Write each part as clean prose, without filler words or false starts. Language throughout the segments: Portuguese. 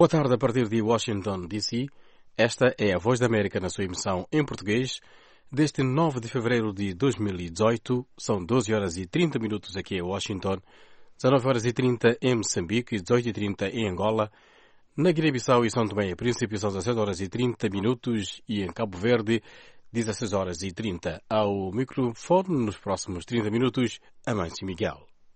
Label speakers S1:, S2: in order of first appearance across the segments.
S1: Boa tarde, a partir de Washington, D.C. Esta é a Voz da América na sua emissão em português. Deste 9 de fevereiro de 2018, são 12 horas e 30 minutos aqui em Washington, 19 horas e 30 em Moçambique, 18 e 30 em Angola. Na Guiné-Bissau e São Tomé, a princípio, são 17 horas e 30 minutos e em Cabo Verde, 16 horas e 30. Ao microfone, nos próximos 30 minutos, Amâncio Miguel.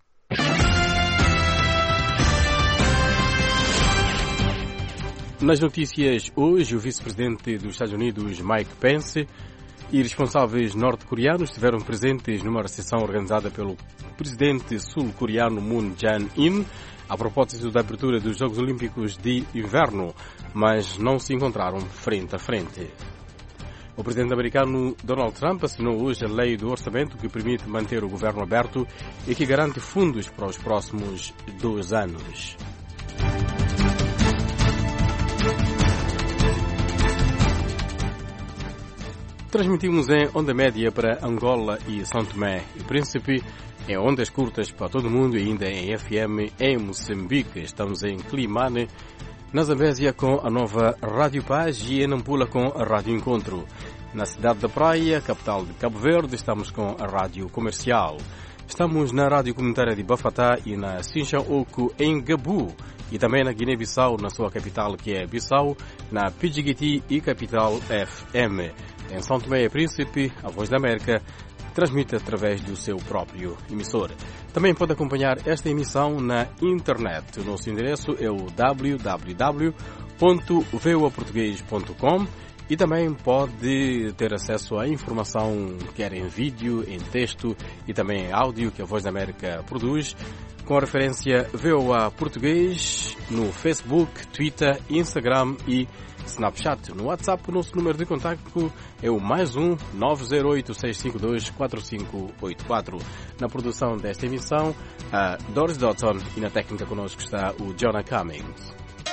S1: Nas notícias hoje, o vice-presidente dos Estados Unidos, Mike Pence, e responsáveis norte-coreanos estiveram presentes numa recepção organizada pelo presidente sul-coreano Moon Jae-in a propósito da abertura dos Jogos Olímpicos de Inverno, mas não se encontraram frente a frente. O presidente americano Donald Trump assinou hoje a lei do orçamento que permite manter o governo aberto e que garante fundos para os próximos 2 anos. Transmitimos em onda média para Angola e São Tomé e Príncipe, em ondas curtas para todo o mundo e ainda em FM em Moçambique. Estamos em Climane, na Zambésia com a nova Rádio Paz e em Nampula com a Rádio Encontro. Na cidade da Praia, capital de Cabo Verde, estamos com a Rádio Comercial. Estamos na Rádio Comunitária de Bafatá e na Sinchão-Oco em Gabu e também na Guiné-Bissau, na sua capital que é Bissau, na Pidjigiti e Capital FM. Em São Tomé e Príncipe, a Voz da América transmite através do seu próprio emissor. Também pode acompanhar esta emissão na internet. O nosso endereço é o www.voaportugues.com e também pode ter acesso à informação, quer em vídeo, em texto e também em áudio que a Voz da América produz, com a referência VOA Português no Facebook, Twitter, Instagram e Snapchat. No WhatsApp, o nosso número de contacto é o +1 908 652 4584. Na produção desta emissão, a Doris Dodson e na técnica connosco está o Jonah Cummings.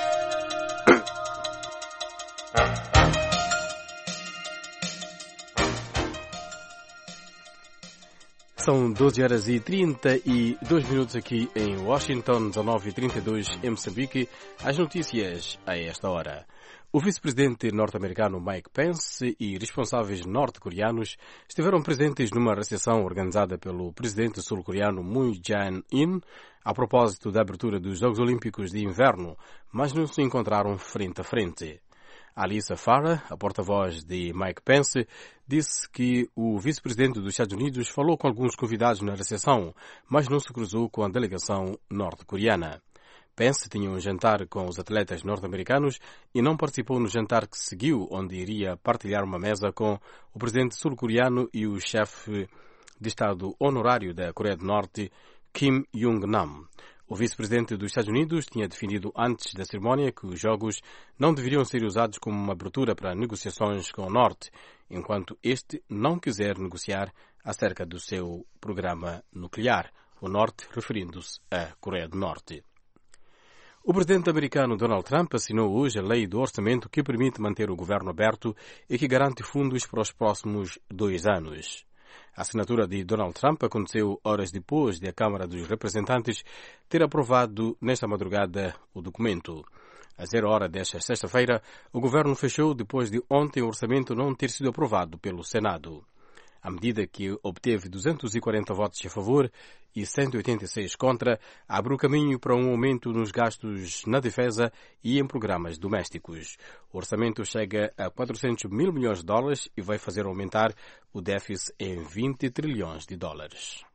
S1: São 12 horas e 32 minutos aqui em Washington, 19 e 32 em Moçambique. As notícias a esta hora. O vice-presidente norte-americano Mike Pence e responsáveis norte-coreanos estiveram presentes numa recepção organizada pelo presidente sul-coreano Moon Jae-in a propósito da abertura dos Jogos Olímpicos de Inverno, mas não se encontraram frente a frente. Alyssa Farah, a porta-voz de Mike Pence, disse que o vice-presidente dos Estados Unidos falou com alguns convidados na recepção, mas não se cruzou com a delegação norte-coreana. Pence tinha um jantar com os atletas norte-americanos e não participou no jantar que seguiu, onde iria partilhar uma mesa com o presidente sul-coreano e o chefe de Estado honorário da Coreia do Norte, Kim Jong-nam. O vice-presidente dos Estados Unidos tinha defendido antes da cerimónia que os Jogos não deveriam ser usados como uma abertura para negociações com o Norte, enquanto este não quiser negociar acerca do seu programa nuclear, o Norte referindo-se à Coreia do Norte. O presidente americano Donald Trump assinou hoje a lei do orçamento que permite manter o governo aberto e que garante fundos para os próximos 2 anos. A assinatura de Donald Trump aconteceu horas depois de a Câmara dos Representantes ter aprovado nesta madrugada o documento. A 0 hora desta sexta-feira, o governo fechou depois de ontem o orçamento não ter sido aprovado pelo Senado. A medida, que obteve 240 votos a favor e 186 contra, abre o caminho para um aumento nos gastos na defesa e em programas domésticos. O orçamento chega a 400 mil milhões de dólares e vai fazer aumentar o déficit em 20 trilhões de dólares.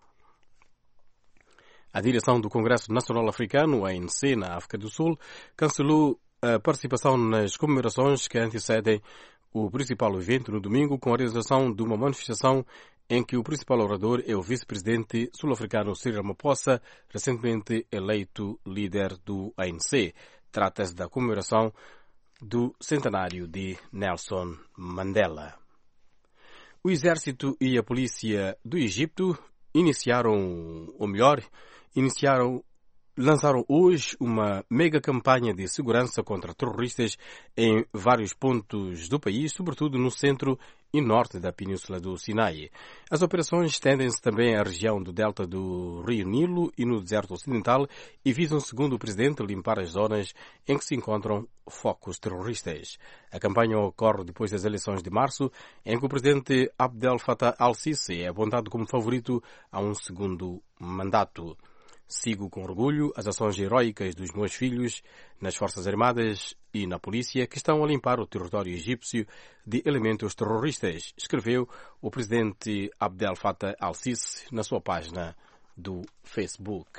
S1: A direção do Congresso Nacional Africano, ANC, na África do Sul, cancelou a participação nas comemorações que antecedem o principal evento no domingo, com a realização de uma manifestação em que o principal orador é o vice-presidente sul-africano Cyril Ramaphosa, recentemente eleito líder do ANC. Trata-se da comemoração do centenário de Nelson Mandela. O exército e a polícia do Egito iniciaram lançaram hoje uma mega campanha de segurança contra terroristas em vários pontos do país, sobretudo no centro e norte da Península do Sinai. As operações estendem-se também à região do delta do Rio Nilo e no deserto ocidental e visam, segundo o presidente, limpar as zonas em que se encontram focos terroristas. A campanha ocorre depois das eleições de março, em que o presidente Abdel Fattah al-Sisi é apontado como favorito a um segundo mandato. Sigo com orgulho as ações heroicas dos meus filhos nas Forças Armadas e na polícia que estão a limpar o território egípcio de elementos terroristas, escreveu o presidente Abdel Fattah al-Sisi na sua página do Facebook.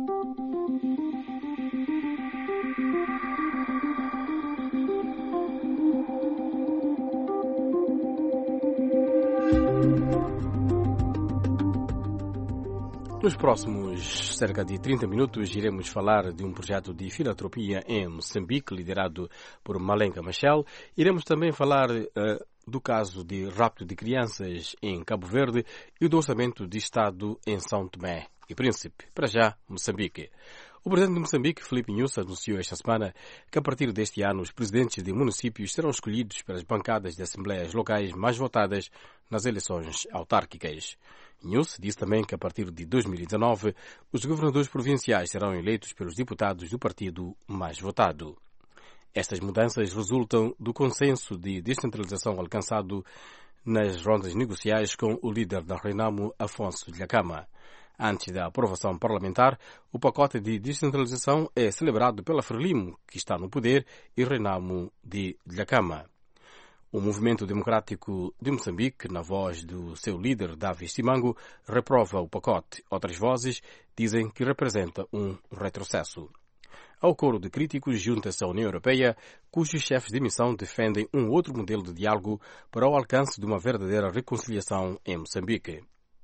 S1: Nos próximos cerca de 30 minutos iremos falar de um projeto de filantropia em Moçambique, liderado por Malenga Machel. Iremos também falar do caso de rapto de crianças em Cabo Verde e do orçamento de Estado em São Tomé e Príncipe. Para já, Moçambique. O presidente de Moçambique, Filipe Nyusi, anunciou esta semana que a partir deste ano os presidentes de municípios serão escolhidos pelas bancadas de assembleias locais mais votadas nas eleições autárquicas. Nyusi disse também que a partir de 2019 os governadores provinciais serão eleitos pelos deputados do partido mais votado. Estas mudanças resultam do consenso de descentralização alcançado nas rondas negociais com o líder da Renamo, Afonso Dhlakama. Antes da aprovação parlamentar, o pacote de descentralização é celebrado pela Frelimo, que está no poder, e Renamo de Dhlakama. O Movimento Democrático de Moçambique, na voz do seu líder, Davi Simango, reprova o pacote. Outras vozes dizem que representa um retrocesso. Ao coro de críticos junta-se a União Europeia, cujos chefes de missão defendem um outro modelo de diálogo para o alcance de uma verdadeira reconciliação em Moçambique.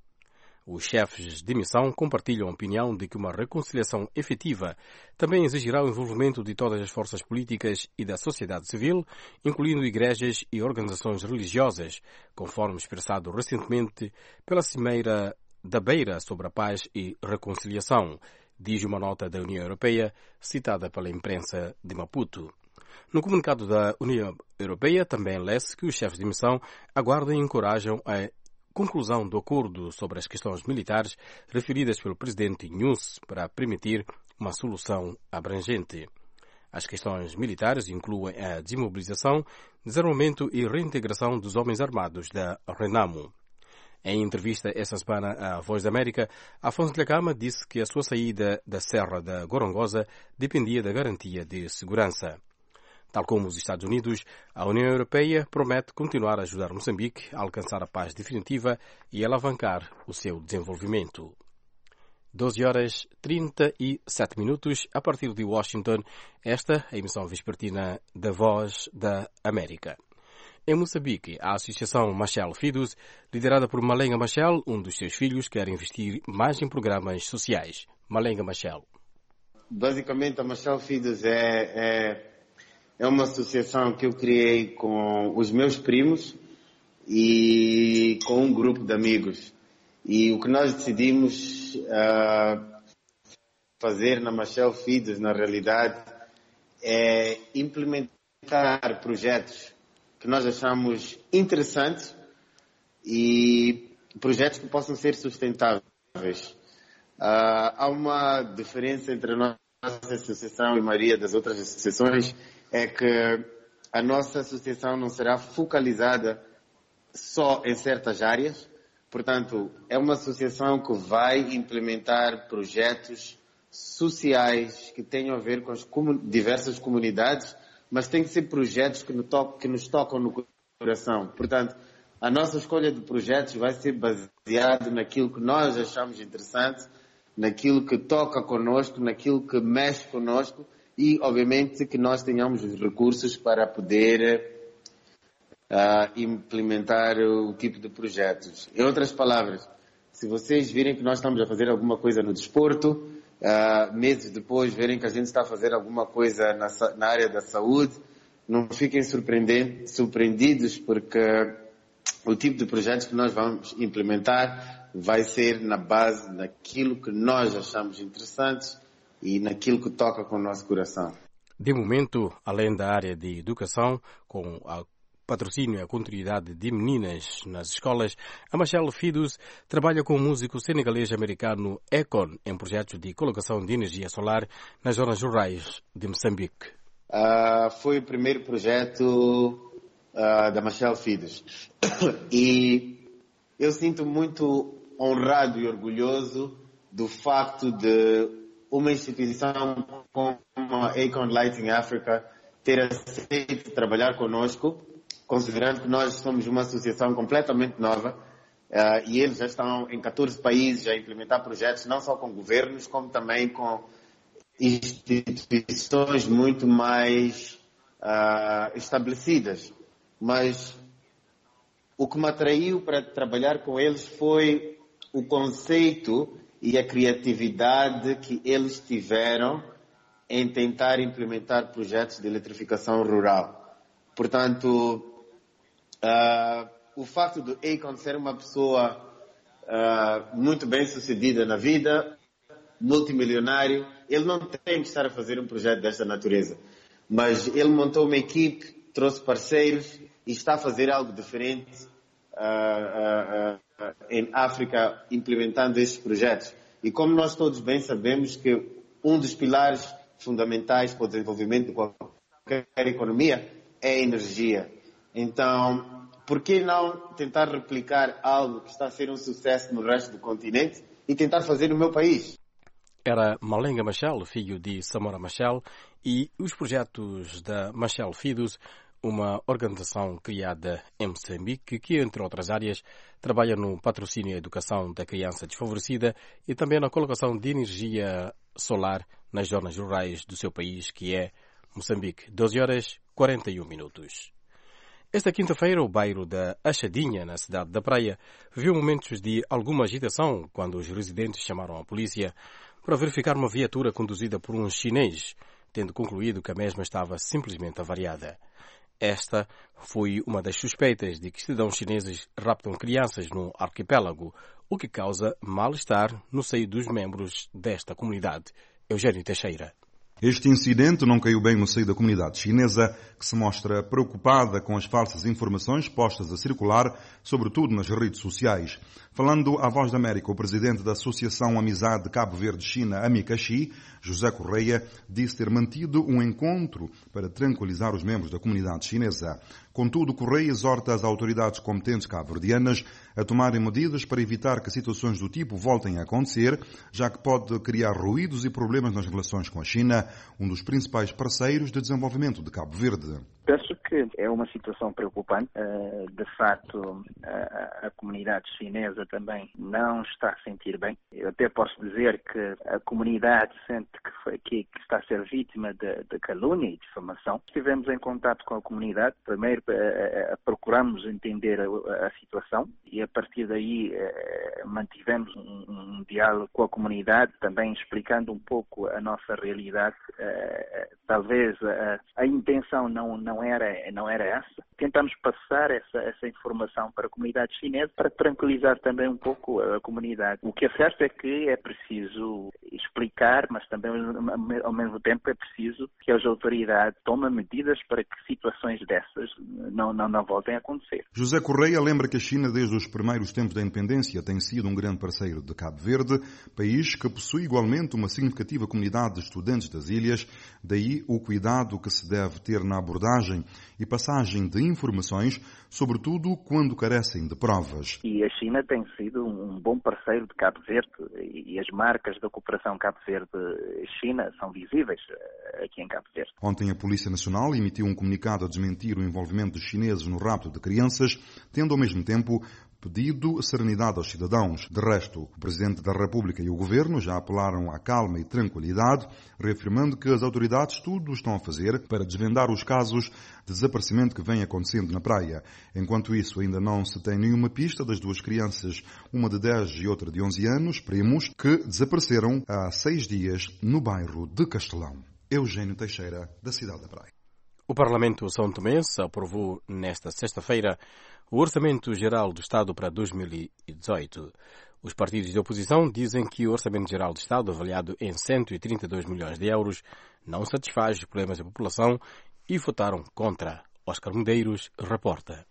S1: Os chefes de missão compartilham a opinião de que uma reconciliação efetiva também exigirá o envolvimento de todas as forças políticas e da sociedade civil, incluindo igrejas e organizações religiosas, conforme expressado recentemente pela Cimeira da Beira sobre a Paz e Reconciliação, diz uma nota da União Europeia, citada pela imprensa de Maputo. No comunicado da União Europeia também lê-se que os chefes de missão aguardam e encorajam a conclusão do acordo sobre as questões militares referidas pelo presidente Nyusi para permitir uma solução abrangente. As questões militares incluem a desmobilização, desarmamento e reintegração dos homens armados da Renamo. Em entrevista esta semana à Voz da América, Afonso Dhlakama disse que a sua saída da Serra da Gorongosa dependia da garantia de segurança. Tal como os Estados Unidos, a União Europeia promete continuar a ajudar Moçambique a alcançar a paz definitiva e alavancar o seu desenvolvimento. 12h37 a partir de Washington, esta é a emissão vespertina da Voz da América. Em Moçambique, a Associação Machel Fidus, liderada por Malenga Machel, um dos seus filhos, quer investir mais em programas sociais. Malenga Machel.
S2: Basicamente, a Machel Fidus é uma associação que eu criei com os meus primos e com um grupo de amigos. E o que nós decidimos fazer na Machel Fidus, na realidade, é implementar projetos que nós achamos interessantes e projetos que possam ser sustentáveis. Há uma diferença entre a nossa associação e a maioria das outras associações, é que a nossa associação não será focalizada só em certas áreas. Portanto, é uma associação que vai implementar projetos sociais que tenham a ver com as diversas comunidades, mas tem que ser projetos que nos tocam no coração. Portanto, a nossa escolha de projetos vai ser baseada naquilo que nós achamos interessante, naquilo que toca connosco, naquilo que mexe connosco e, obviamente, que nós tenhamos os recursos para poder implementar o tipo de projetos. Em outras palavras, se vocês virem que nós estamos a fazer alguma coisa no desporto, meses depois verem que a gente está a fazer alguma coisa na área da saúde, não fiquem surpreendidos, porque o tipo de projetos que nós vamos implementar vai ser na base daquilo que nós achamos interessantes, e naquilo que toca com o nosso coração.
S1: De momento, além da área de educação, com a patrocínio e a continuidade de meninas nas escolas, a Machel Fidus trabalha com o músico senegalês-americano Akon em projetos de colocação de energia solar nas zonas rurais de Moçambique.
S2: Foi o primeiro projeto da Machel Fidus. E eu sinto muito honrado e orgulhoso do facto de uma instituição como a Akon Lighting Africa ter aceito trabalhar conosco, considerando que nós somos uma associação completamente nova e eles já estão em 14 países a implementar projetos, não só com governos, como também com instituições muito mais estabelecidas. Mas o que me atraiu para trabalhar com eles foi o conceito e a criatividade que eles tiveram em tentar implementar projetos de eletrificação rural. Portanto, o facto de Akon ser uma pessoa muito bem sucedida na vida, multimilionário, ele não tem que estar a fazer um projeto desta natureza. Mas ele montou uma equipe, trouxe parceiros e está a fazer algo diferente em África, implementando estes projetos. E como nós todos bem sabemos que um dos pilares fundamentais para o desenvolvimento de qualquer economia é a energia. Então, por que não tentar replicar algo que está a ser um sucesso no resto do continente e tentar fazer no meu país?
S1: Era Malenga Machel, filho de Samora Machel, e os projetos da Machel Fidus, uma organização criada em Moçambique que, entre outras áreas, trabalha no patrocínio e educação da criança desfavorecida e também na colocação de energia solar nas zonas rurais do seu país, que é Moçambique. 12h41. Esta quinta-feira, o bairro da Achadinha, na cidade da Praia, viu momentos de alguma agitação quando os residentes chamaram a polícia para verificar uma viatura conduzida por um chinês, tendo concluído que a mesma estava simplesmente avariada. Esta foi uma das suspeitas de que cidadãos chineses raptam crianças no arquipélago, o que causa mal-estar no seio dos membros desta comunidade. Eugênio Teixeira.
S3: Este incidente não caiu bem no seio da comunidade chinesa, que se mostra preocupada com as falsas informações postas a circular, sobretudo nas redes sociais. Falando à Voz da América, o presidente da Associação Amizade de Cabo Verde-China, Amicaxi, José Correia, disse ter mantido um encontro para tranquilizar os membros da comunidade chinesa. Contudo, Correia exorta as autoridades competentes cabo-verdianas a tomarem medidas para evitar que situações do tipo voltem a acontecer, já que pode criar ruídos e problemas nas relações com a China, um dos principais parceiros de desenvolvimento de Cabo Verde.
S4: Penso que é uma situação preocupante. De facto, a comunidade chinesa também não está a sentir bem. Eu até posso dizer que a comunidade sente que está a ser vítima de calúnia e difamação. Estivemos em contato com a comunidade. Primeiro, procuramos entender a situação e, a partir daí, mantivemos um diálogo com a comunidade, também explicando um pouco a nossa realidade. Talvez a intenção não era essa. Tentamos passar essa informação para a comunidade chinesa para tranquilizar também um pouco a comunidade. O que é certo é que é preciso explicar, mas também ao mesmo tempo é preciso que as autoridades tomem medidas para que situações dessas não voltem a acontecer.
S3: José Correia lembra que a China, desde os primeiros tempos da independência, tem sido um grande parceiro de Cabo Verde, país que possui igualmente uma significativa comunidade de estudantes das ilhas, daí o cuidado que se deve ter na abordagem e passagem de informações, sobretudo quando carecem de provas.
S4: E a China tem sido um bom parceiro de Cabo Verde e as marcas da cooperação Cabo Verde-China são visíveis aqui em Cabo Verde.
S3: Ontem a Polícia Nacional emitiu um comunicado a desmentir o envolvimento dos chineses no rapto de crianças, tendo ao mesmo tempo pedido serenidade aos cidadãos. De resto, o Presidente da República e o Governo já apelaram à calma e tranquilidade, reafirmando que as autoridades tudo estão a fazer para desvendar os casos de desaparecimento que vem acontecendo na praia. Enquanto isso, ainda não se tem nenhuma pista das duas crianças, uma de 10 e outra de 11 anos, primos, que desapareceram há 6 dias no bairro de Castelão. Eugênio Teixeira, da cidade da Praia.
S1: O Parlamento São Tomense aprovou nesta sexta-feira o Orçamento Geral do Estado para 2018. Os partidos de oposição dizem que o Orçamento Geral de Estado, avaliado em 132 milhões de euros, não satisfaz os problemas da população e votaram contra. Oscar Medeiros reporta.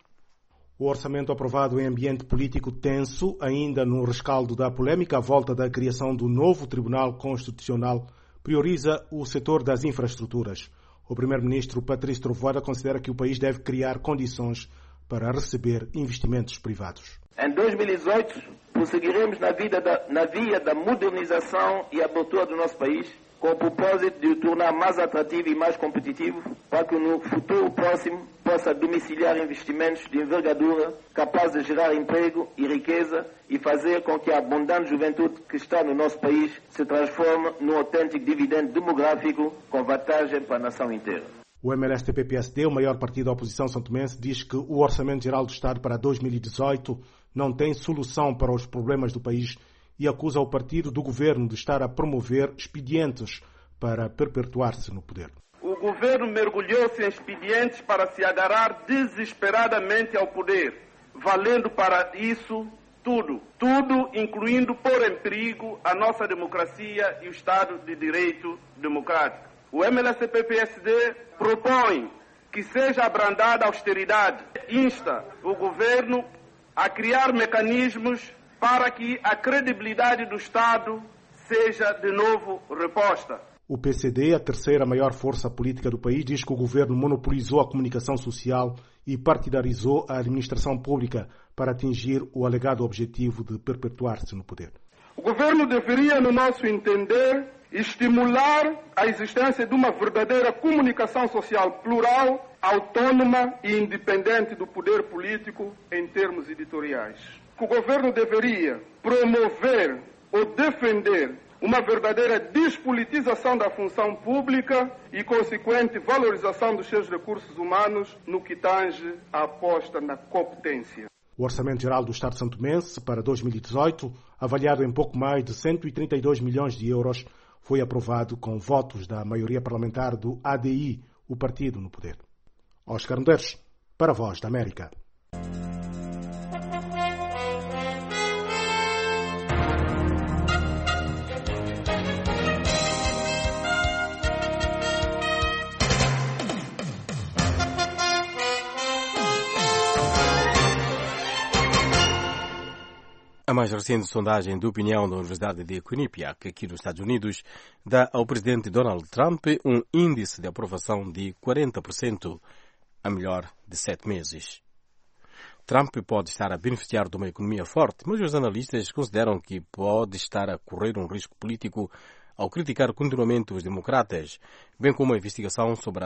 S5: O orçamento aprovado em ambiente político tenso, ainda no rescaldo da polêmica à volta da criação do novo Tribunal Constitucional, prioriza o setor das infraestruturas. O primeiro-ministro Patrício Trovoada considera que o país deve criar condições para receber investimentos privados.
S6: Em 2018, prosseguiremos na via da modernização e abertura do nosso país, com o propósito de o tornar mais atrativo e mais competitivo, para que no futuro próximo possa domiciliar investimentos de envergadura capazes de gerar emprego e riqueza e fazer com que a abundante juventude que está no nosso país se transforme num autêntico dividendo demográfico com vantagem para a nação inteira.
S5: O MLSTP-PSD, o maior partido da oposição santomense, diz que o Orçamento Geral do Estado para 2018 não tem solução para os problemas do país e acusa o partido do governo de estar a promover expedientes para perpetuar-se no poder.
S7: O governo mergulhou-se em expedientes para se agarrar desesperadamente ao poder, valendo para isso tudo, incluindo pôr em perigo a nossa democracia e o Estado de Direito democrático. O MLSTP-PSD propõe que seja abrandada a austeridade, insta o governo a criar mecanismos para que a credibilidade do Estado seja de novo reposta.
S5: O PCD, a terceira maior força política do país, diz que o governo monopolizou a comunicação social e partidarizou a administração pública para atingir o alegado objetivo de perpetuar-se no poder.
S7: O governo deveria, no nosso entender, estimular a existência de uma verdadeira comunicação social plural, autônoma e independente do poder político em termos editoriais. O governo deveria promover ou defender uma verdadeira despolitização da função pública e consequente valorização dos seus recursos humanos no que tange à aposta na competência.
S5: O Orçamento Geral do Estado santomense para 2018, avaliado em pouco mais de 132 milhões de euros, foi aprovado com votos da maioria parlamentar do ADI, o partido no poder. Oscar Medeiros, para a Voz da América.
S1: A mais recente sondagem de opinião da Universidade de Quinnipiac, aqui nos Estados Unidos, dá ao presidente Donald Trump um índice de aprovação de 40%, a melhor de 7 meses. Trump pode estar a beneficiar de uma economia forte, mas os analistas consideram que pode estar a correr um risco político ao criticar continuamente os democratas, bem como a investigação sobre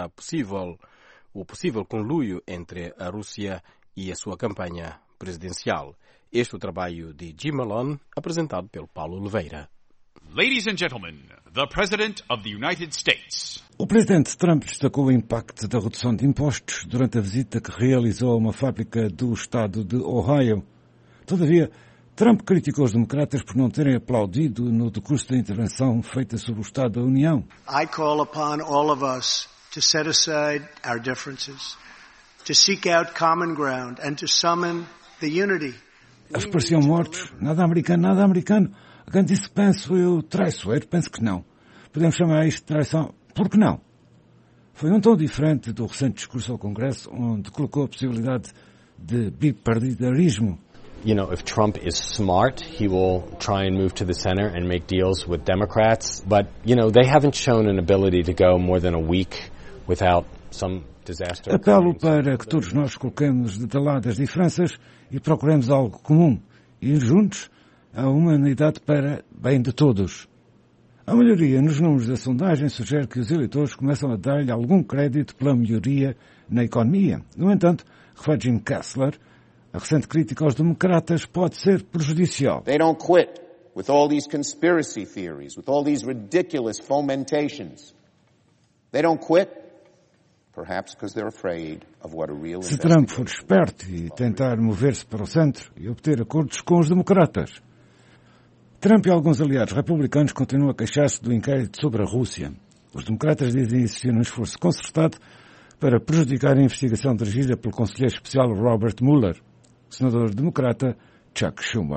S1: o possível conluio entre a Rússia e a sua campanha presidencial. Este é o trabalho de Jim Malone, apresentado pelo Paulo Oliveira.
S8: Ladies and gentlemen, the President of the United States.
S9: O presidente Trump destacou o impacto da redução de impostos durante a visita que realizou a uma fábrica do estado de Ohio. Todavia, Trump criticou os democratas por não terem aplaudido no decurso da intervenção feita sobre o Estado da União.
S10: I call upon all of us to set aside our differences, to seek out common ground and to summon the unity.
S9: A expressão mortos, nada americano. Quem disse penso eu traiçoeiro, penso que não. Podemos chamar isto de traição, por que não? Foi um tom diferente do recente discurso ao Congresso, onde colocou a possibilidade de bipartidarismo.
S11: You know, if Trump is smart, he will try and move to the center and make deals with Democrats. But, you know, they haven't shown an ability to go more than a week without some disaster.
S9: Apelo para que todos nós coloquemos de lado as diferenças e procuremos algo comum. Ir juntos a uma unidade para bem de todos. A melhoria nos números da sondagem sugere que os eleitores começam a dar-lhe algum crédito pela melhoria na economia. No entanto, refere Jim Kessler, a recente crítica aos democratas pode ser prejudicial.
S12: They don't quit with all these conspiracy theories, with all these ridiculous fomentations. They don't quit, perhaps because they're afraid of what a real
S9: Se Trump for esperto e tentar mover-se para o centro e obter acordos com os democratas. Trump e alguns aliados republicanos continuam a queixar-se do inquérito sobre a Rússia. Os democratas dizem existir um esforço concertado para prejudicar a investigação dirigida pelo conselheiro especial Robert Mueller. O senador democrata Chuck Schumer.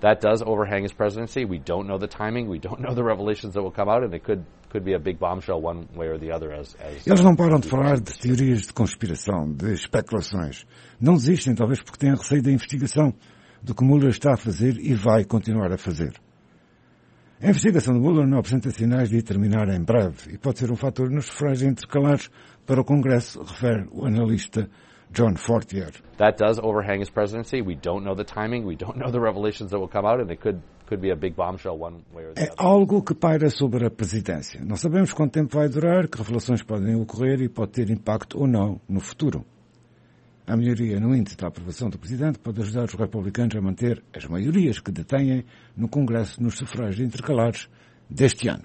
S13: That does overhang his presidency. We don't know the timing. We don't know the revelations that will come out, and it could be a big bombshell one way or the other.
S9: Eles não param de falar de teorias de conspiração, de especulações. Não desistem, talvez porque têm receio da investigação, do que Mueller está a fazer e vai continuar a fazer. A investigação de Mueller não apresenta sinais de terminar em breve e pode ser um fator nos sufrágios intercalares para o Congresso, refere o analista John Fortier.
S13: That does overhang his presidency. We don't know the timing. We don't know the revelations that will come out, and it could be a big bombshell one way or the other.
S9: É algo que paira sobre a presidência. Não sabemos quanto tempo vai durar, que revelações podem ocorrer e pode ter impacto ou não no futuro. A melhoria no índice da aprovação do presidente pode ajudar os republicanos a manter as maiorias que detêm no Congresso nos sufrágios intercalares deste ano.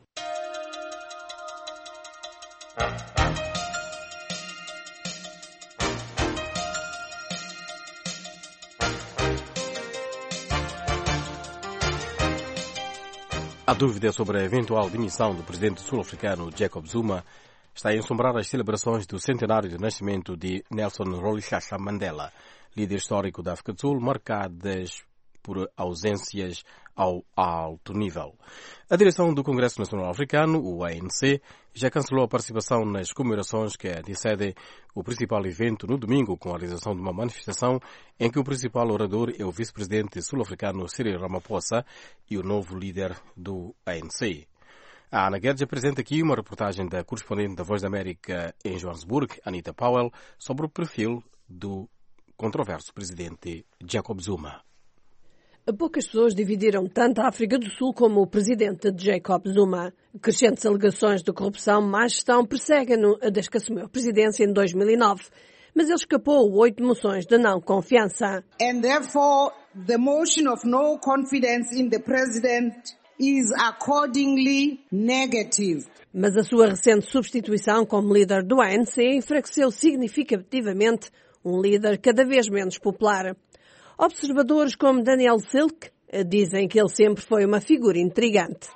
S1: A dúvida sobre a eventual demissão do presidente sul-africano Jacob Zuma está a ensombrar as celebrações do centenário de nascimento de Nelson Rolihlahla Mandela, líder histórico da África do Sul, marcadas por ausências ao alto nível. A direção do Congresso Nacional Africano, o ANC, já cancelou a participação nas comemorações que antecedem o principal evento no domingo, com a realização de uma manifestação em que o principal orador é o vice-presidente sul-africano Cyril Ramaphosa e o novo líder do ANC. A Ana Guedes apresenta aqui uma reportagem da correspondente da Voz da América em Joanesburgo, Anita Powell, sobre o perfil do controverso presidente Jacob Zuma.
S14: Poucas pessoas dividiram tanto a África do Sul como o presidente Jacob Zuma. Crescentes alegações de corrupção, má gestão perseguem-no desde que assumiu a presidência em 2009. Mas ele escapou 8 moções de não confiança.
S15: And therefore, the motion of no confidence in the president is accordingly negative.
S14: Mas a sua recente substituição como líder do ANC enfraqueceu significativamente um líder cada vez menos popular. Observadores como Daniel Silk dizem que ele sempre foi uma figura intrigante.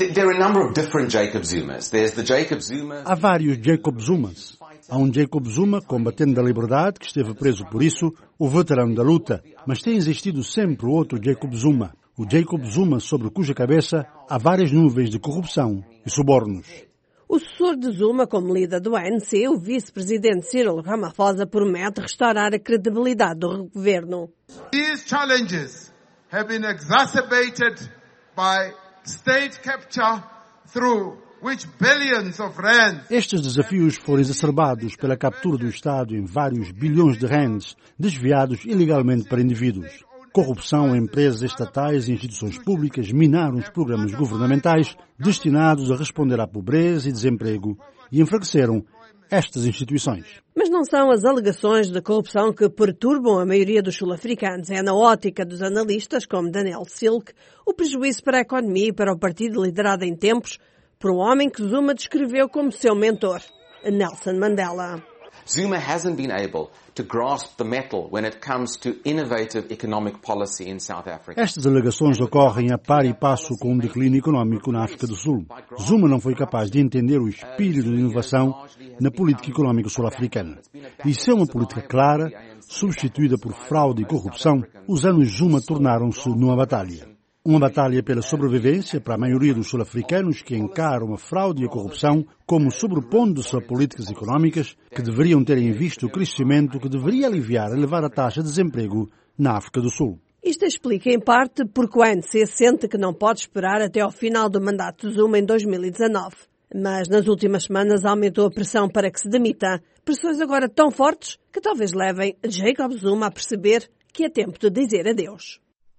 S16: Há vários Jacob Zumas. Há um Jacob Zuma, combatente da liberdade, que esteve preso por isso, o veterano da luta. Mas tem existido sempre outro Jacob Zuma. O Jacob Zuma sobre cuja cabeça há várias nuvens de corrupção e subornos.
S14: O sucessor de Zuma como líder do ANC, o vice-presidente Cyril Ramaphosa, promete restaurar a credibilidade do governo.
S17: These challenges have been exacerbated by state capture through which billions of rands.
S16: Estes desafios foram exacerbados pela captura do Estado em vários bilhões de rands desviados ilegalmente para indivíduos. Corrupção em empresas estatais e instituições públicas minaram os programas governamentais destinados a responder à pobreza e desemprego e enfraqueceram estas instituições.
S14: Mas não são as alegações de corrupção que perturbam a maioria dos sul-africanos. É na ótica dos analistas, como Daniel Silk, o prejuízo para a economia e para o partido liderado em tempos por um homem que Zuma descreveu como seu mentor, Nelson Mandela.
S18: Zuma hasn't been able to grasp the mettle when it comes to innovative economic policy in South Africa.
S16: Estas alegações ocorrem a par e passo com o declínio económico na África do Sul. Zuma não foi capaz de entender o espírito de inovação na política económica sul-africana. E sem uma política clara, substituída por fraude e corrupção, os anos Zuma tornaram-se numa batalha. Uma batalha pela sobrevivência para a maioria dos sul-africanos que encaram a fraude e a corrupção como sobrepondo-se a políticas económicas que deveriam ter em vista o crescimento que deveria aliviar a elevada taxa de desemprego na África do Sul.
S14: Isto explica, em parte, porque o ANC sente que não pode esperar até ao final do mandato de Zuma em 2019. Mas nas últimas semanas aumentou a pressão para que se demita. Pressões agora tão fortes que talvez levem Jacob Zuma a perceber que é tempo de dizer adeus.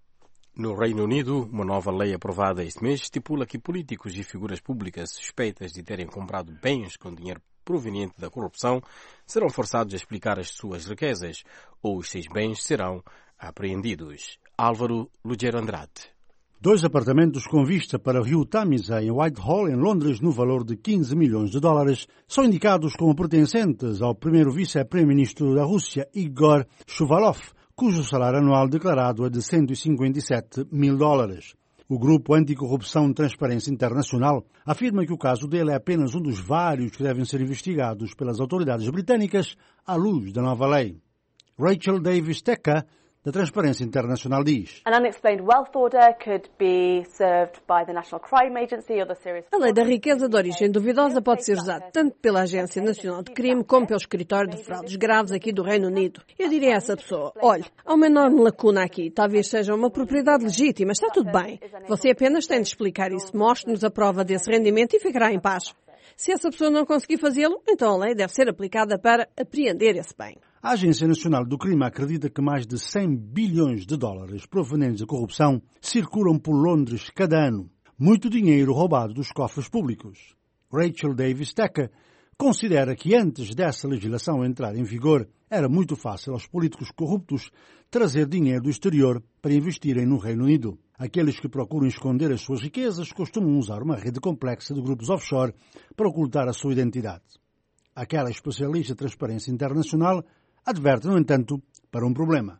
S1: No Reino Unido, uma nova lei aprovada este mês estipula que políticos e figuras públicas suspeitas de terem comprado bens com dinheiro proveniente da corrupção serão forçados a explicar as suas riquezas ou os seus bens serão apreendidos. Álvaro Lugero Andrade.
S16: 2 apartamentos com vista para o rio Tamisa, em Whitehall, em Londres, no valor de 15 milhões de dólares, são indicados como pertencentes ao primeiro vice-primeiro-ministro da Rússia, Igor Shuvalov, cujo salário anual declarado é de 157 mil dólares. O grupo Anticorrupção Transparência Internacional afirma que o caso dele é apenas um dos vários que devem ser investigados pelas autoridades britânicas à luz da nova lei. Rachel Davis Teca da Transparência Internacional diz.
S19: An unexplained wealth order could be served by the National Crime Agency or the Serious...
S14: A lei da riqueza de origem duvidosa pode ser usada tanto pela Agência Nacional de Crime como pelo Escritório de Fraudes Graves aqui do Reino Unido. Eu diria a essa pessoa, olhe, há uma enorme lacuna aqui, talvez seja uma propriedade legítima, está tudo bem. Você apenas tem de explicar isso, mostre-nos a prova desse rendimento e ficará em paz. Se essa pessoa não conseguir fazê-lo, então a lei deve ser aplicada para apreender esse bem.
S16: A Agência Nacional do Crime acredita que mais de 100 bilhões de dólares provenientes da corrupção circulam por Londres cada ano. Muito dinheiro roubado dos cofres públicos. Rachel Davis Tecker considera que antes dessa legislação entrar em vigor, era muito fácil aos políticos corruptos trazer dinheiro do exterior para investirem no Reino Unido. Aqueles que procuram esconder as suas riquezas costumam usar uma rede complexa de grupos offshore para ocultar a sua identidade. Aquela especialista de Transparência Internacional adverte, no entanto, para um problema.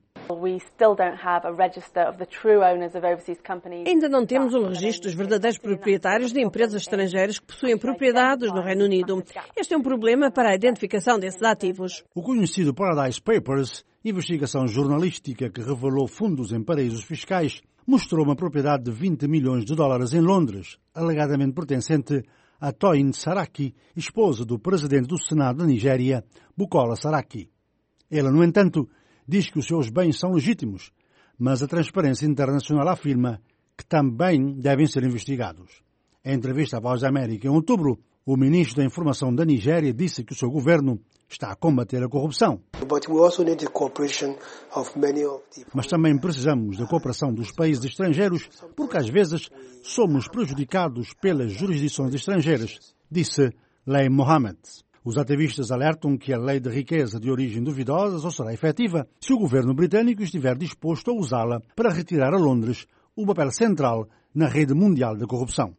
S14: Ainda não temos um registro dos verdadeiros proprietários de empresas estrangeiras que possuem propriedades no Reino Unido. Este é um problema para a identificação desses ativos.
S16: O conhecido Paradise Papers, investigação jornalística que revelou fundos em paraísos fiscais, mostrou uma propriedade de 20 milhões de dólares em Londres, alegadamente pertencente a Toyin Saraki, esposa do presidente do Senado da Nigéria, Bukola Saraki. Ela, no entanto, diz que os seus bens são legítimos, mas a Transparência Internacional afirma que também devem ser investigados. Em entrevista à Voz da América em outubro, o ministro da Informação da Nigéria disse que o seu governo está a combater a corrupção. Mas também precisamos da cooperação dos países estrangeiros, porque às vezes somos prejudicados pelas jurisdições estrangeiras, disse Lei Mohammed. Os ativistas alertam que a lei de riqueza de origem duvidosa só será efetiva se o governo britânico estiver disposto a usá-la para retirar a Londres o papel central na rede mundial da corrupção.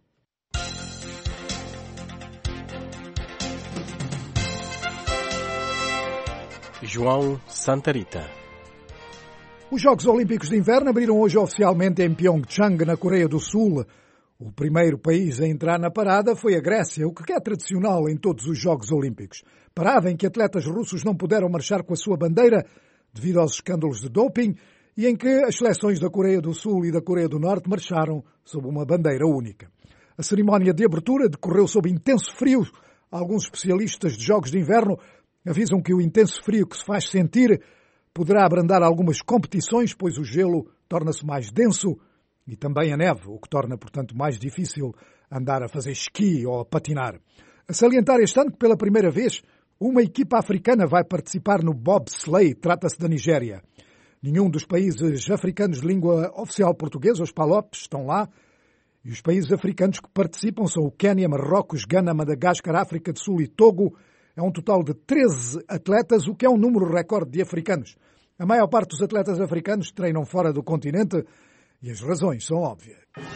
S1: João Santarita.
S20: Os Jogos Olímpicos de Inverno abriram hoje oficialmente em Pyeongchang, na Coreia do Sul. O primeiro país a entrar na parada foi a Grécia, o que é tradicional em todos os Jogos Olímpicos. Parada em que atletas russos não puderam marchar com a sua bandeira devido aos escândalos de doping e em que as seleções da Coreia do Sul e da Coreia do Norte marcharam sob uma bandeira única. A cerimónia de abertura decorreu sob intenso frio. Alguns especialistas de Jogos de Inverno avisam que o intenso frio que se faz sentir poderá abrandar algumas competições, pois o gelo torna-se mais denso e também a neve, o que torna, portanto, mais difícil andar a fazer esqui ou a patinar. A salientar este ano que, pela primeira vez, uma equipa africana vai participar no bobsleigh, trata-se da Nigéria. Nenhum dos países africanos de língua oficial portuguesa, os PALOP, estão lá, e os países africanos que participam são o Quênia, Marrocos, Gana, Madagascar, África do Sul e Togo. É um total de 13 atletas, o que é um número recorde de africanos. A maior parte dos atletas africanos treinam fora do continente e as razões são óbvias.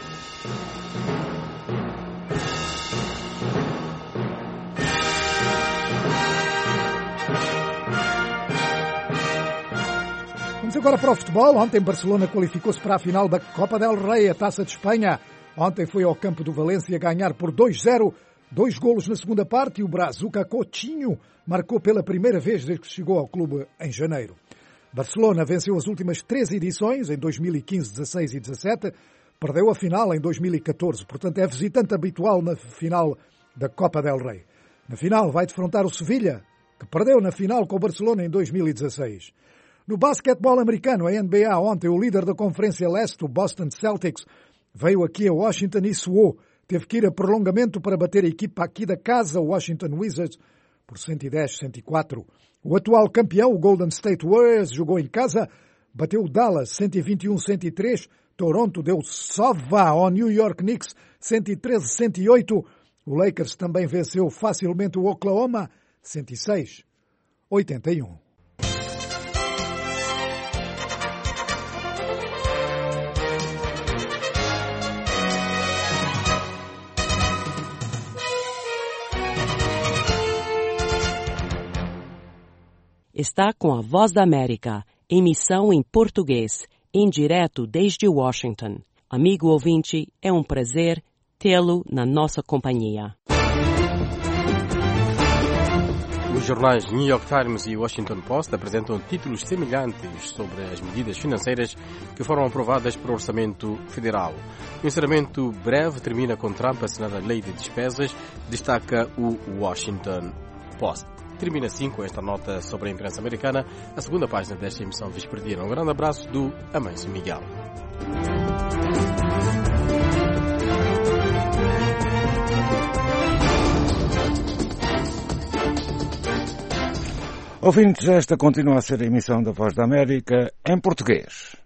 S20: Vamos agora para o futebol. Ontem Barcelona qualificou-se para a final da Copa del Rei, a Taça de Espanha. Ontem foi ao campo do Valência ganhar por 2-0. 2 golos na segunda parte e o Brazuca Coutinho marcou pela primeira vez desde que chegou ao clube em janeiro. Barcelona venceu as últimas 3 edições, em 2015, 16 e 17. Perdeu a final em 2014, portanto é visitante habitual na final da Copa del Rei. Na final vai defrontar o Sevilha, que perdeu na final com o Barcelona em 2016. No basquetebol americano, a NBA, ontem o líder da Conferência Leste, o Boston Celtics, veio aqui a Washington e suou. Teve que ir a prolongamento para bater a equipa aqui da casa, o Washington Wizards, por 110-104. O atual campeão, o Golden State Warriors, jogou em casa, bateu o Dallas 121-103. Toronto deu sova ao New York Knicks 113-108. O Lakers também venceu facilmente o Oklahoma 106-81.
S21: Está com a Voz da América, emissão em português, em direto desde Washington. Amigo ouvinte, é um prazer tê-lo na nossa companhia.
S1: Os jornais New York Times e Washington Post apresentam títulos semelhantes sobre as medidas financeiras que foram aprovadas para o Orçamento Federal. O encerramento breve termina com Trump assinar a lei de despesas, destaca o Washington Post. Termina assim com esta nota sobre a imprensa americana, a segunda página desta emissão vespertina. Um grande abraço do Amancio Miguel.
S9: Ouvintes, esta continua a ser a emissão da Voz da América em português.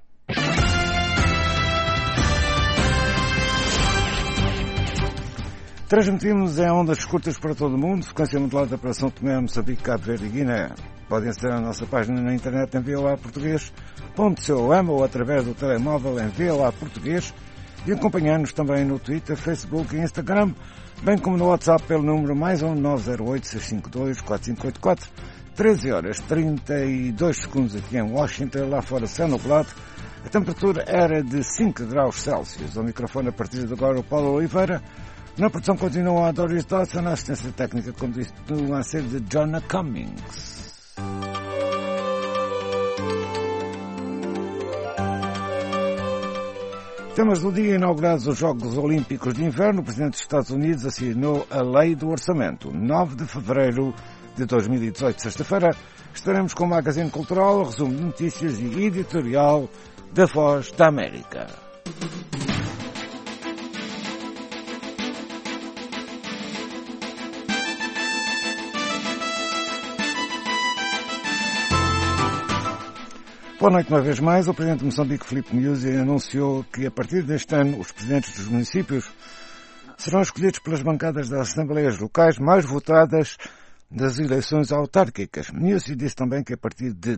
S9: Transmitimos em ondas curtas para todo o mundo, frequência modulada para São Tomé, Moçambique, Cabo Verde e Guiné. Podem acessar a nossa página na internet em voaportuguês.com ou através do telemóvel em VOA Português e acompanhar-nos também no Twitter, Facebook e Instagram, bem como no WhatsApp pelo número +1 908 652 4584. 13 horas 32 segundos aqui em Washington, lá fora céu nublado. A temperatura era de 5 graus Celsius. Ao microfone a partir de agora o Paulo Oliveira. Na produção continua a Doris Dodson, a assistência técnica continua a ser de Jonah Cummings. Temas do dia: inaugurados os Jogos Olímpicos de Inverno, o Presidente dos Estados Unidos assinou a Lei do Orçamento. 9 de fevereiro de 2018, sexta-feira, estaremos com o Magazine Cultural, resumo de notícias e editorial da Voz da América. Boa noite uma vez mais. O Presidente de Moçambique, Filipe Nyusi, anunciou que a partir deste ano os Presidentes dos municípios serão escolhidos pelas bancadas das Assembleias Locais mais votadas das eleições autárquicas. Nyusi disse também que a partir de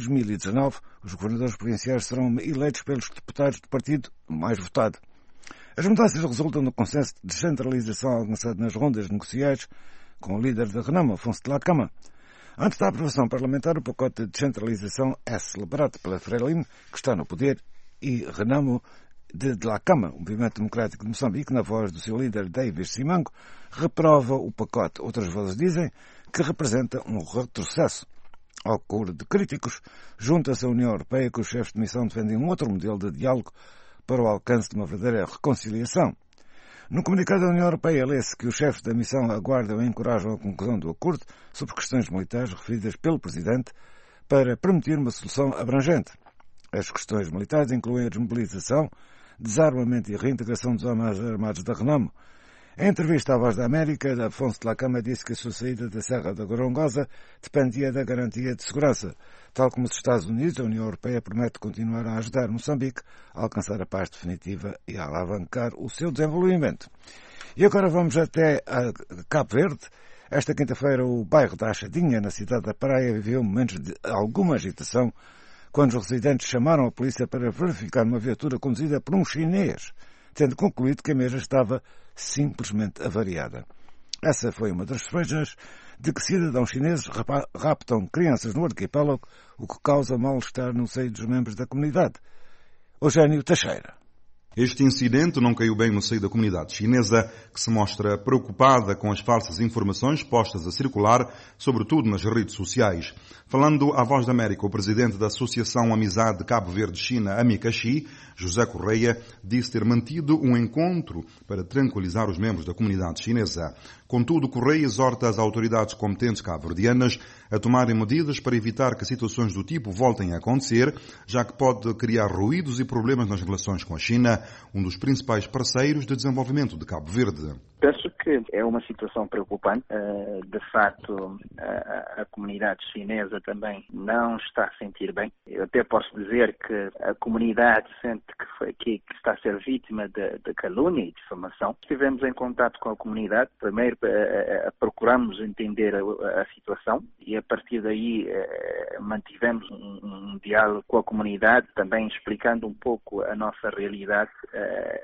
S9: 2019 os governadores provinciais serão eleitos pelos deputados do partido mais votado. As mudanças resultam do consenso de descentralização alcançado nas rondas negociais com o líder da Renamo, Afonso Dhlakama. Antes da aprovação parlamentar, o pacote de descentralização é celebrado pela Frelimo, que está no poder, e Renamo de Dhlakama, o Movimento Democrático de Moçambique, na voz do seu líder Davis Simango, reprova o pacote. Outras vozes dizem que representa um retrocesso. Ao coro de críticos, junta-se a União Europeia, que os chefes de missão defendem um outro modelo de diálogo para o alcance de uma verdadeira reconciliação. No comunicado da União Europeia, lê-se que os chefes da missão aguardam e encorajam a conclusão do acordo sobre questões militares referidas pelo Presidente para permitir uma solução abrangente. As questões militares incluem a desmobilização, desarmamento e reintegração dos homens armados da Renamo. Em entrevista à Voz da América, Afonso Dhlakama disse que a sua saída da Serra da Gorongosa dependia da garantia de segurança. Tal como os Estados Unidos, a União Europeia promete continuar a ajudar Moçambique a alcançar a paz definitiva e a alavancar o seu desenvolvimento. E agora vamos até a Cabo Verde. Esta quinta-feira, o bairro da Achadinha, na cidade da Praia, viveu momentos de alguma agitação quando os residentes chamaram a polícia para verificar uma viatura conduzida por um chinês, tendo concluído que a mesma estava simplesmente avariada. Essa foi uma das feitas de que cidadãos chineses raptam crianças no arquipélago, o que causa mal-estar no seio dos membros da comunidade. Eugênio Teixeira.
S3: Este incidente não caiu bem no seio da comunidade chinesa, que se mostra preocupada com as falsas informações postas a circular, sobretudo nas redes sociais. Falando à Voz da América, o presidente da Associação Amizade Cabo Verde-China, Amicaxi, José Correia, disse ter mantido um encontro para tranquilizar os membros da comunidade chinesa. Contudo, Correia exorta as autoridades competentes cabo-verdianas a tomarem medidas para evitar que situações do tipo voltem a acontecer, já que pode criar ruídos e problemas nas relações com a China, um dos principais parceiros de desenvolvimento de Cabo Verde.
S4: Penso que é uma situação preocupante. De facto, a comunidade chinesa também não está a sentir bem. Eu até posso dizer que a comunidade sente que está a ser vítima de calúnia e difamação. Estivemos em contato com a comunidade. Primeiro, procuramos entender a situação e, a partir daí, mantivemos um diálogo com a comunidade, também explicando um pouco a nossa realidade,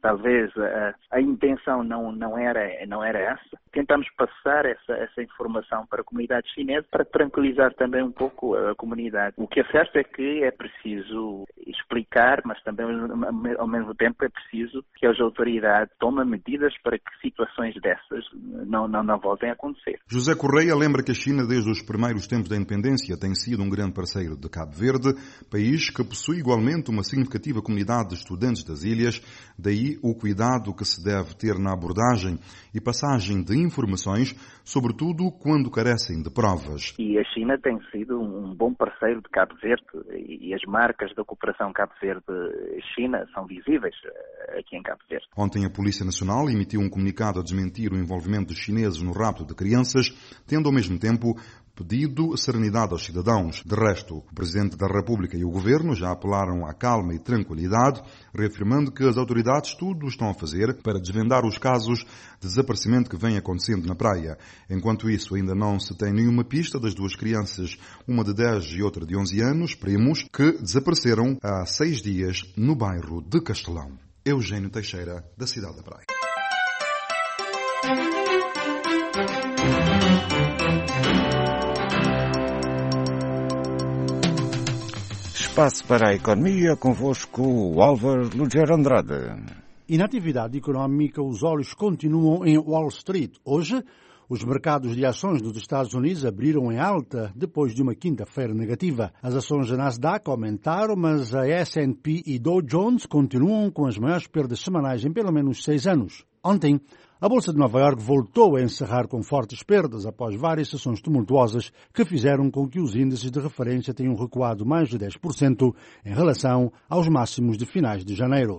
S4: talvez a intenção não era essa. Tentamos passar essa informação para a comunidade chinesa para tranquilizar também um pouco a comunidade. O que é certo é que é preciso explicar, mas também ao mesmo tempo é preciso que as autoridades tomem medidas para que situações dessas não voltem a acontecer.
S3: José Correia lembra que a China, desde os primeiros tempos da independência, tem sido um grande parceiro de Cabo Verde, país que possui igualmente uma significativa comunidade de estudantes das ilhas, daí o cuidado que se deve ter na abordagem e passagem de informações, sobretudo quando carecem de provas.
S4: E a China tem sido um bom parceiro de Cabo Verde e as marcas da cooperação Cabo Verde-China são visíveis aqui em Cabo Verde.
S3: Ontem a Polícia Nacional emitiu um comunicado a desmentir o envolvimento dos chineses no rapto de crianças, tendo ao mesmo tempo pedido serenidade aos cidadãos. De resto, o Presidente da República e o Governo já apelaram à calma e tranquilidade, reafirmando que as autoridades tudo estão a fazer para desvendar os casos de desaparecimento que vêm acontecendo na praia. Enquanto isso, ainda não se tem nenhuma pista das duas crianças, uma de 10 e outra de 11 anos, primos, que desapareceram há 6 dias no bairro de Castelão. Eugênio Teixeira, da cidade da Praia.
S9: Espaço para a economia, convosco o Álvaro Lugero Andrade.
S16: E na atividade económica, os olhos continuam em Wall Street. Hoje, os mercados de ações dos Estados Unidos abriram em alta depois de uma quinta-feira negativa. As ações da Nasdaq aumentaram, mas a S&P e Dow Jones continuam com as maiores perdas semanais em pelo menos 6 anos. Ontem, a Bolsa de Nova Iorque voltou a encerrar com fortes perdas após várias sessões tumultuosas que fizeram com que os índices de referência tenham recuado mais de 10% em relação aos máximos de finais de janeiro.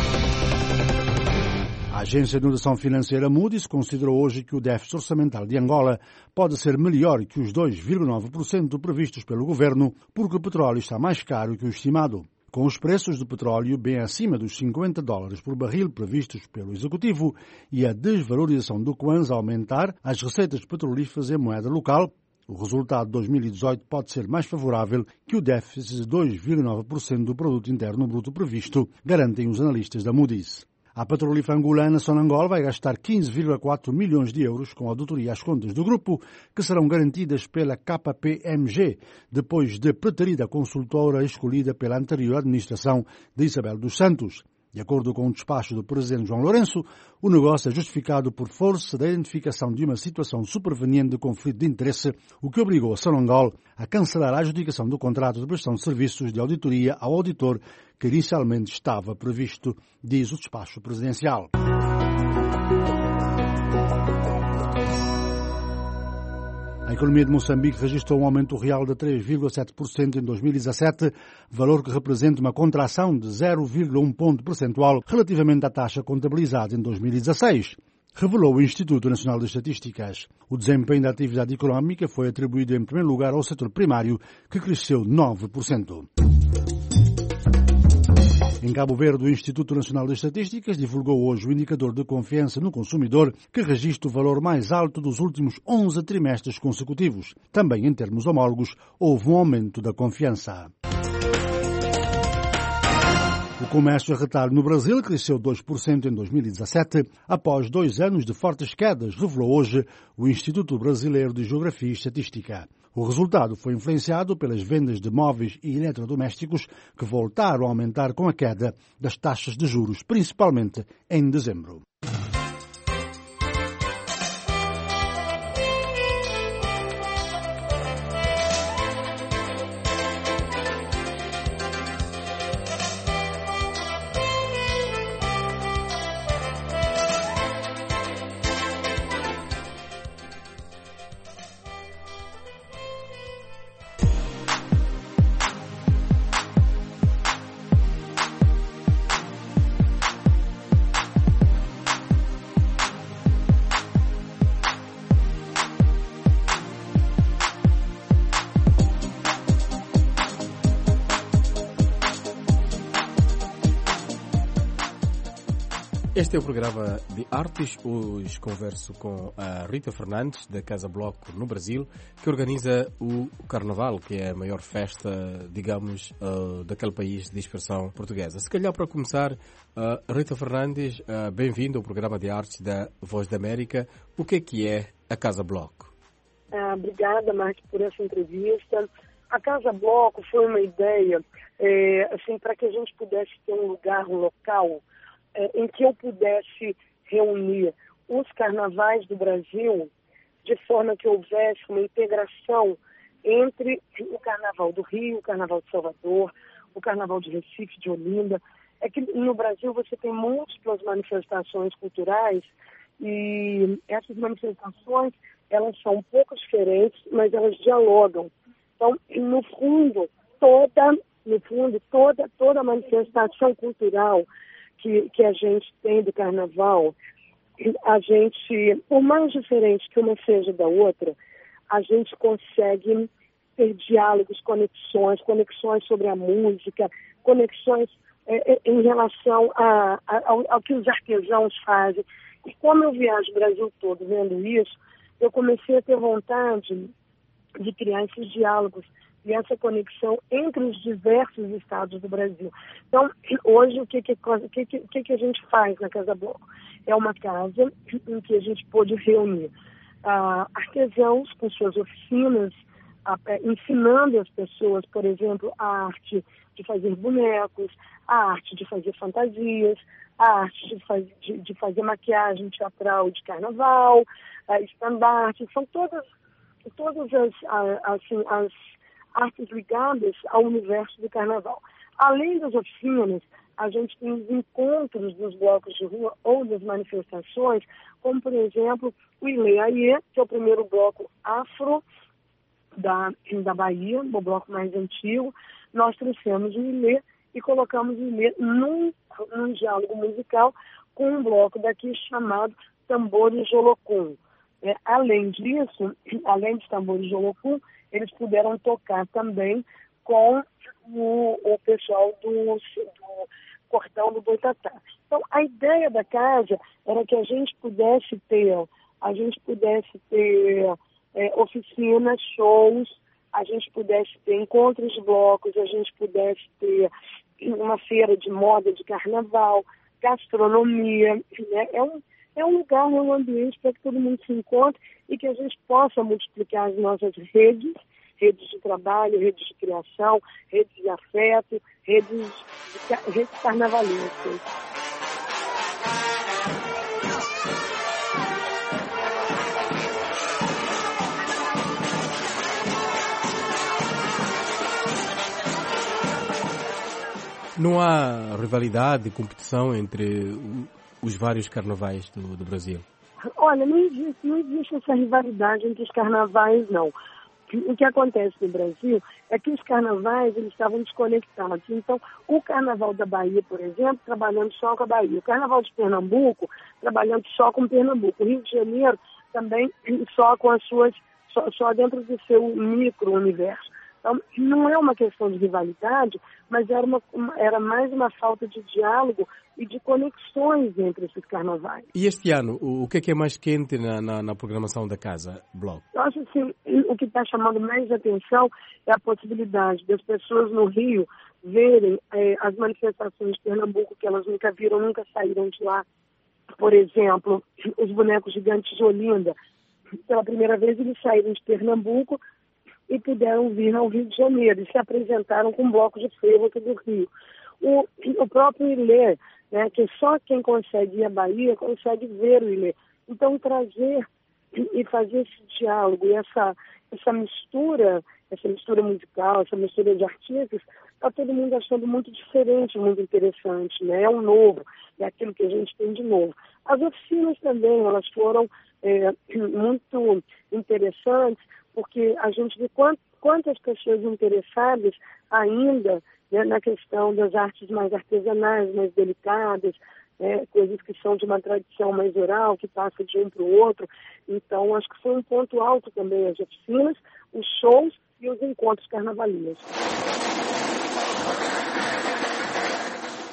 S16: A agência de notação financeira Moody's considerou hoje que o déficit orçamental de Angola pode ser melhor que os 2,9% previstos pelo governo, porque o petróleo está mais caro que o estimado. Com os preços do petróleo bem acima dos $50 por barril previstos pelo Executivo e a desvalorização do Kwanza a aumentar, as receitas petrolíferas em moeda local, o resultado de 2018 pode ser mais favorável que o déficit de 2,9% do produto interno bruto previsto, garantem os analistas da Moody's. A petrolífera angolana Sonangol vai gastar 15,4 milhões de euros com a auditoria às contas do grupo, que serão garantidas pela KPMG, depois de preterida consultora escolhida pela anterior administração de Isabel dos Santos. De acordo com o despacho do presidente João Lourenço, o negócio é justificado por força da identificação de uma situação superveniente de conflito de interesse, o que obrigou a Sonangol a cancelar a adjudicação do contrato de prestação de serviços de auditoria ao auditor que inicialmente estava previsto, diz o despacho presidencial. A economia de Moçambique registrou um aumento real de 3,7% em 2017, valor que representa uma contração de 0,1 ponto percentual relativamente à taxa contabilizada em 2016, revelou o Instituto Nacional de Estatísticas. O desempenho da atividade económica foi atribuído em primeiro lugar ao setor primário, que cresceu 9%. Em Cabo Verde, o Instituto Nacional de Estatísticas divulgou hoje o indicador de confiança no consumidor, que registra o valor mais alto dos últimos 11 trimestres consecutivos. Também, em termos homólogos, houve um aumento da confiança. O comércio a retalho no Brasil cresceu 2% em 2017, após 2 anos de fortes quedas, revelou hoje o Instituto Brasileiro de Geografia e Estatística. O resultado foi influenciado pelas vendas de móveis e eletrodomésticos, que voltaram a aumentar com a queda das taxas de juros, principalmente em dezembro.
S1: Este é o programa de artes. Hoje converso com a Rita Fernandes, da Casa Bloco no Brasil, que organiza o Carnaval, que é a maior festa, digamos, daquele país de expressão portuguesa. Se calhar, para começar, Rita Fernandes, bem-vindo ao programa de artes da Voz da América. O que é a Casa Bloco?
S2: Obrigada, Marcos, por essa entrevista. A Casa Bloco foi uma ideia assim, para que a gente pudesse ter um lugar, um local, em que eu pudesse reunir os carnavais do Brasil de forma que houvesse uma integração entre o Carnaval do Rio, o Carnaval de Salvador, o Carnaval de Recife, de Olinda. É que no Brasil você tem múltiplas manifestações culturais e essas manifestações, elas são um pouco diferentes, mas elas dialogam. Então, no fundo, toda manifestação cultural que a gente tem do Carnaval, a gente, por mais diferente que uma seja da outra, a gente consegue ter diálogos, conexões sobre a música, conexões em relação ao que os artesãos fazem. E como eu viajo o Brasil todo vendo isso, eu comecei a ter vontade de criar esses diálogos e essa conexão entre os diversos estados do Brasil. Então, hoje, o que a gente faz na Casa Bloco? É uma casa em que a gente pôde reunir artesãos com suas oficinas, ensinando as pessoas, por exemplo, a arte de fazer bonecos, a arte de fazer fantasias, a arte de fazer maquiagem teatral de carnaval, estandarte. São todas as artes ligadas ao universo do carnaval. Além das oficinas, a gente tem os encontros dos blocos de rua ou das manifestações, como, por exemplo, o Ilê Aie, que é o primeiro bloco afro da Bahia, o bloco mais antigo. Nós trouxemos o Ilê e colocamos o Ilê num diálogo musical com um bloco daqui chamado Tambores Jolocum. Além disso, além dos Tambores Jolocum, eles puderam tocar também com o pessoal do Cordão do Boitatá. Então, a ideia da casa era que a gente pudesse ter oficinas, shows, a gente pudesse ter encontros de blocos, a gente pudesse ter uma feira de moda de carnaval, gastronomia, né? É um lugar, um ambiente para que todo mundo se encontre e que a gente possa multiplicar as nossas redes de trabalho, redes de criação, redes de afeto, redes carnavalescas.
S1: Não há rivalidade, competição entre os vários carnavais do Brasil?
S2: Olha, não existe essa rivalidade entre os carnavais, não. O que acontece no Brasil é que os carnavais eles estavam desconectados. Então, o Carnaval da Bahia, por exemplo, trabalhando só com a Bahia. O Carnaval de Pernambuco, trabalhando só com Pernambuco. O Rio de Janeiro também só com as suas, só dentro do seu micro-universo. Então, não é uma questão de rivalidade, mas era mais uma falta de diálogo e de conexões entre esses carnavais.
S1: E este ano, o que é mais quente na programação da Casa Bloco?
S2: Eu acho assim, o que está chamando mais atenção é a possibilidade das pessoas no Rio verem as manifestações de Pernambuco que elas nunca viram, nunca saíram de lá. Por exemplo, os bonecos gigantes de Olinda. Pela primeira vez eles saíram de Pernambuco e puderam vir ao Rio de Janeiro, e se apresentaram com um bloco de frevo aqui do Rio. O próprio Ilê, né, que só quem consegue ir à Bahia consegue ver o Ilê. Então, trazer e fazer esse diálogo e essa mistura musical, essa mistura de artistas, está todo mundo achando muito diferente, muito interessante, né? É um novo, é aquilo que a gente tem de novo. As oficinas também, elas foram muito interessantes, porque a gente vê quantas pessoas interessadas ainda, né, na questão das artes mais artesanais, mais delicadas, coisas que são de uma tradição mais oral, que passa de um para o outro. Então, acho que foi um ponto alto também as oficinas, os shows e os encontros carnavalescos.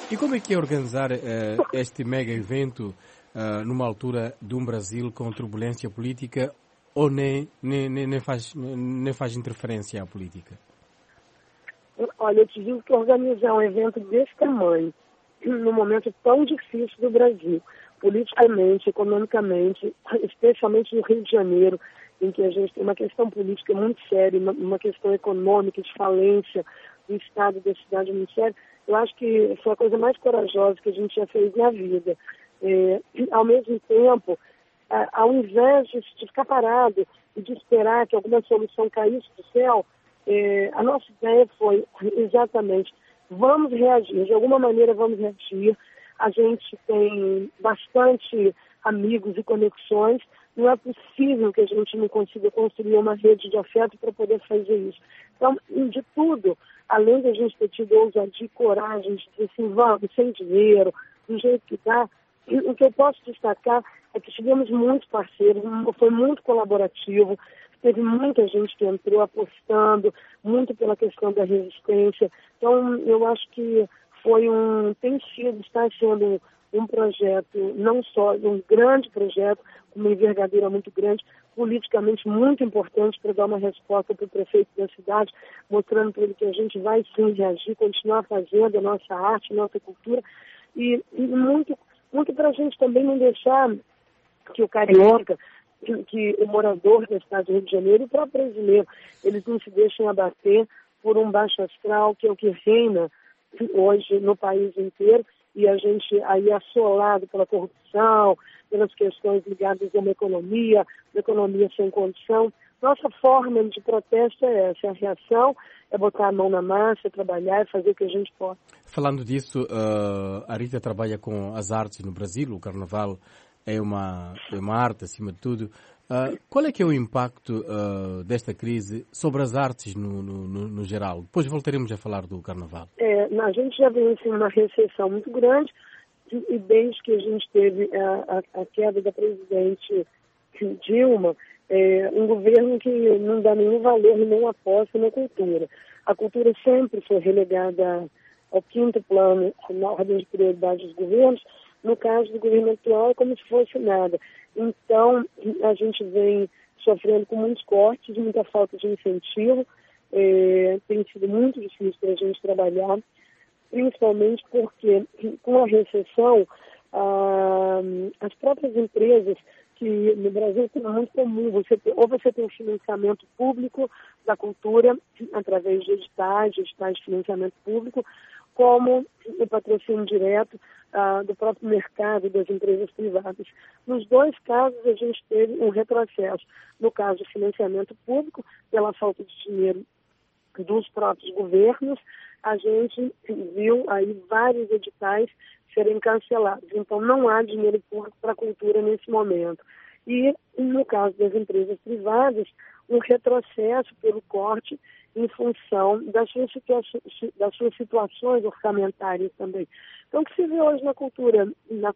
S1: E como é que é organizar este mega evento numa altura de um Brasil com turbulência política ou nem faz interferência à política?
S2: Olha, eu te digo que organizar um evento desse tamanho, num momento tão difícil do Brasil, politicamente, economicamente, especialmente no Rio de Janeiro, em que a gente tem uma questão política muito séria, uma questão econômica, de falência do Estado, da cidade muito séria, eu acho que foi a coisa mais corajosa que a gente já fez na vida. Ao mesmo tempo, ao invés de ficar parado e de esperar que alguma solução caísse do céu, a nossa ideia foi exatamente, vamos reagir, de alguma maneira vamos reagir. A gente tem bastante amigos e conexões, não é possível que a gente não consiga construir uma rede de afeto para poder fazer isso. Então, de tudo, além de a gente ter tido ousadia e coragem de dizer assim, vamos, sem dinheiro, do jeito que dá, o que eu posso destacar é que tivemos muitos parceiros, foi muito colaborativo, teve muita gente que entrou apostando, muito pela questão da resistência. Então, eu acho que está sendo um projeto, não só um grande projeto, com uma envergadura muito grande, politicamente muito importante para dar uma resposta para o prefeito da cidade, mostrando para ele que a gente vai sim reagir, continuar fazendo a nossa arte, a nossa cultura, e muito, muito para a gente também não deixar que o carioca, que o morador da cidade do Rio de Janeiro e o próprio brasileiro, eles não se deixem abater por um baixo astral, que é o que reina hoje no país inteiro, e a gente aí assolado pela corrupção, pelas questões ligadas a uma economia sem condição. Nossa forma de protesto é essa, a reação é botar a mão na massa, trabalhar e fazer o que a gente pode.
S1: Falando disso, a Rita trabalha com as artes no Brasil, o Carnaval é uma arte acima de tudo. Qual é que é o impacto desta crise sobre as artes no geral? Depois voltaremos a falar do Carnaval.
S2: A gente já vem assim, uma recessão muito grande e desde que a gente teve a queda da presidente Dilma, um governo que não dá nenhum valor e não aposta na cultura. A cultura sempre foi relegada ao quinto plano na ordem de prioridade dos governos. No caso do governo atual, é como se fosse nada. Então, a gente vem sofrendo com muitos cortes, muita falta de incentivo. Tem sido muito difícil para a gente trabalhar, principalmente porque, com a recessão, as próprias empresas, que no Brasil é muito comum, você tem um financiamento público da cultura, através de editais de financiamento público, como o patrocínio direto do próprio mercado das empresas privadas. Nos dois casos, a gente teve um retrocesso. No caso do financiamento público, pela falta de dinheiro dos próprios governos, a gente viu aí vários editais serem cancelados. Então, não há dinheiro público para a cultura nesse momento. E, no caso das empresas privadas, um retrocesso pelo corte em função das suas situações orçamentárias também. Então, o que se vê hoje na cultura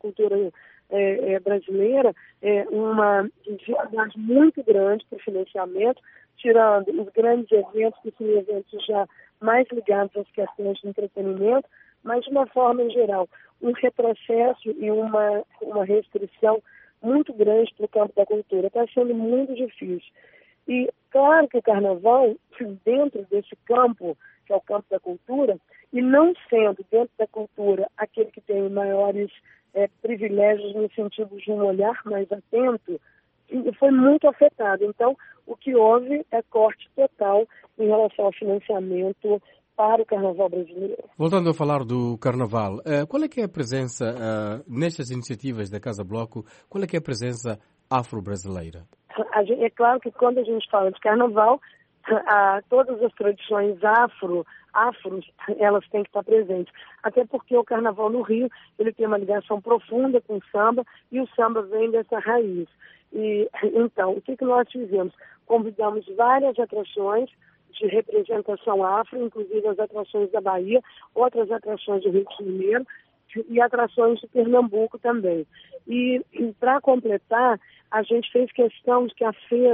S2: brasileira é uma dificuldade muito grande para o financiamento, tirando os grandes eventos, que são eventos já mais ligados às questões de entretenimento, mas, de uma forma em geral, um retrocesso e uma restrição muito grande para o campo da cultura. Está sendo muito difícil. E, claro que o Carnaval, dentro desse campo, que é o campo da cultura, e não sendo dentro da cultura aquele que tem maiores privilégios no sentido de um olhar mais atento, foi muito afetado. Então, o que houve é corte total em relação ao financiamento para o Carnaval brasileiro.
S1: Voltando a falar do Carnaval, qual é que é a presença, nestas iniciativas da Casa Bloco, qual é que é a presença afro-brasileira?
S2: É claro que quando a gente fala de Carnaval, todas as tradições afros, elas têm que estar presentes. Até porque o Carnaval no Rio, ele tem uma ligação profunda com o samba, e o samba vem dessa raiz. E, então, o que nós fizemos? Convidamos várias atrações de representação afro, inclusive as atrações da Bahia, outras atrações do Rio de Janeiro e atrações de Pernambuco também. E para completar, a gente fez questão de que a feira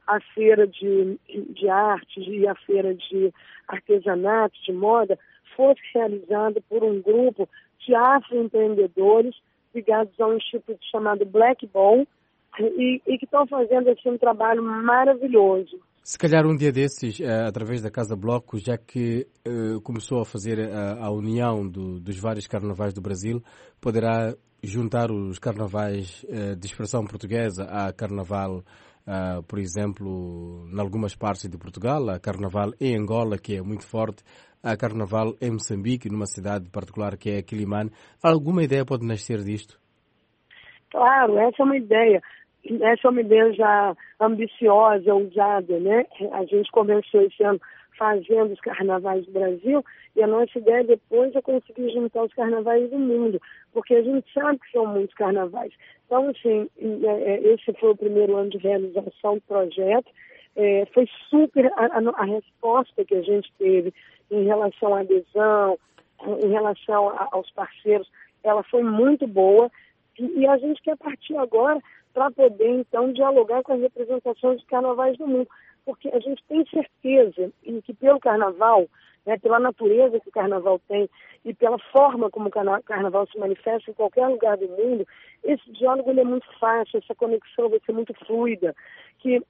S2: a feira de artes e a feira de artesanato, de moda, fosse realizada por um grupo de afroempreendedores ligados a um instituto chamado Black Ball e que estão fazendo assim, um trabalho maravilhoso.
S1: Se calhar um dia desses, através da Casa Bloco, já que começou a fazer a união dos vários carnavais do Brasil, poderá juntar os carnavais de expressão portuguesa a carnaval, por exemplo, em algumas partes de Portugal, a carnaval em Angola, que é muito forte, a carnaval em Moçambique, numa cidade particular que é Quilimane. Alguma ideia pode nascer disto?
S2: Claro, essa é uma ideia. Essa é uma ideia já ambiciosa, ousada, né? A gente começou esse ano fazendo os carnavais do Brasil e a nossa ideia depois é conseguir juntar os carnavais do mundo, porque a gente sabe que são muitos carnavais. Então, assim, esse foi o primeiro ano de realização do projeto. Foi super a resposta que a gente teve em relação à adesão, em relação aos parceiros, ela foi muito boa e a gente quer partir agora para poder, então, dialogar com as representações de carnavais do mundo. Porque a gente tem certeza que pelo carnaval, né, pela natureza que o carnaval tem e pela forma como o carnaval se manifesta em qualquer lugar do mundo, esse diálogo ele é muito fácil, essa conexão vai ser muito fluida, que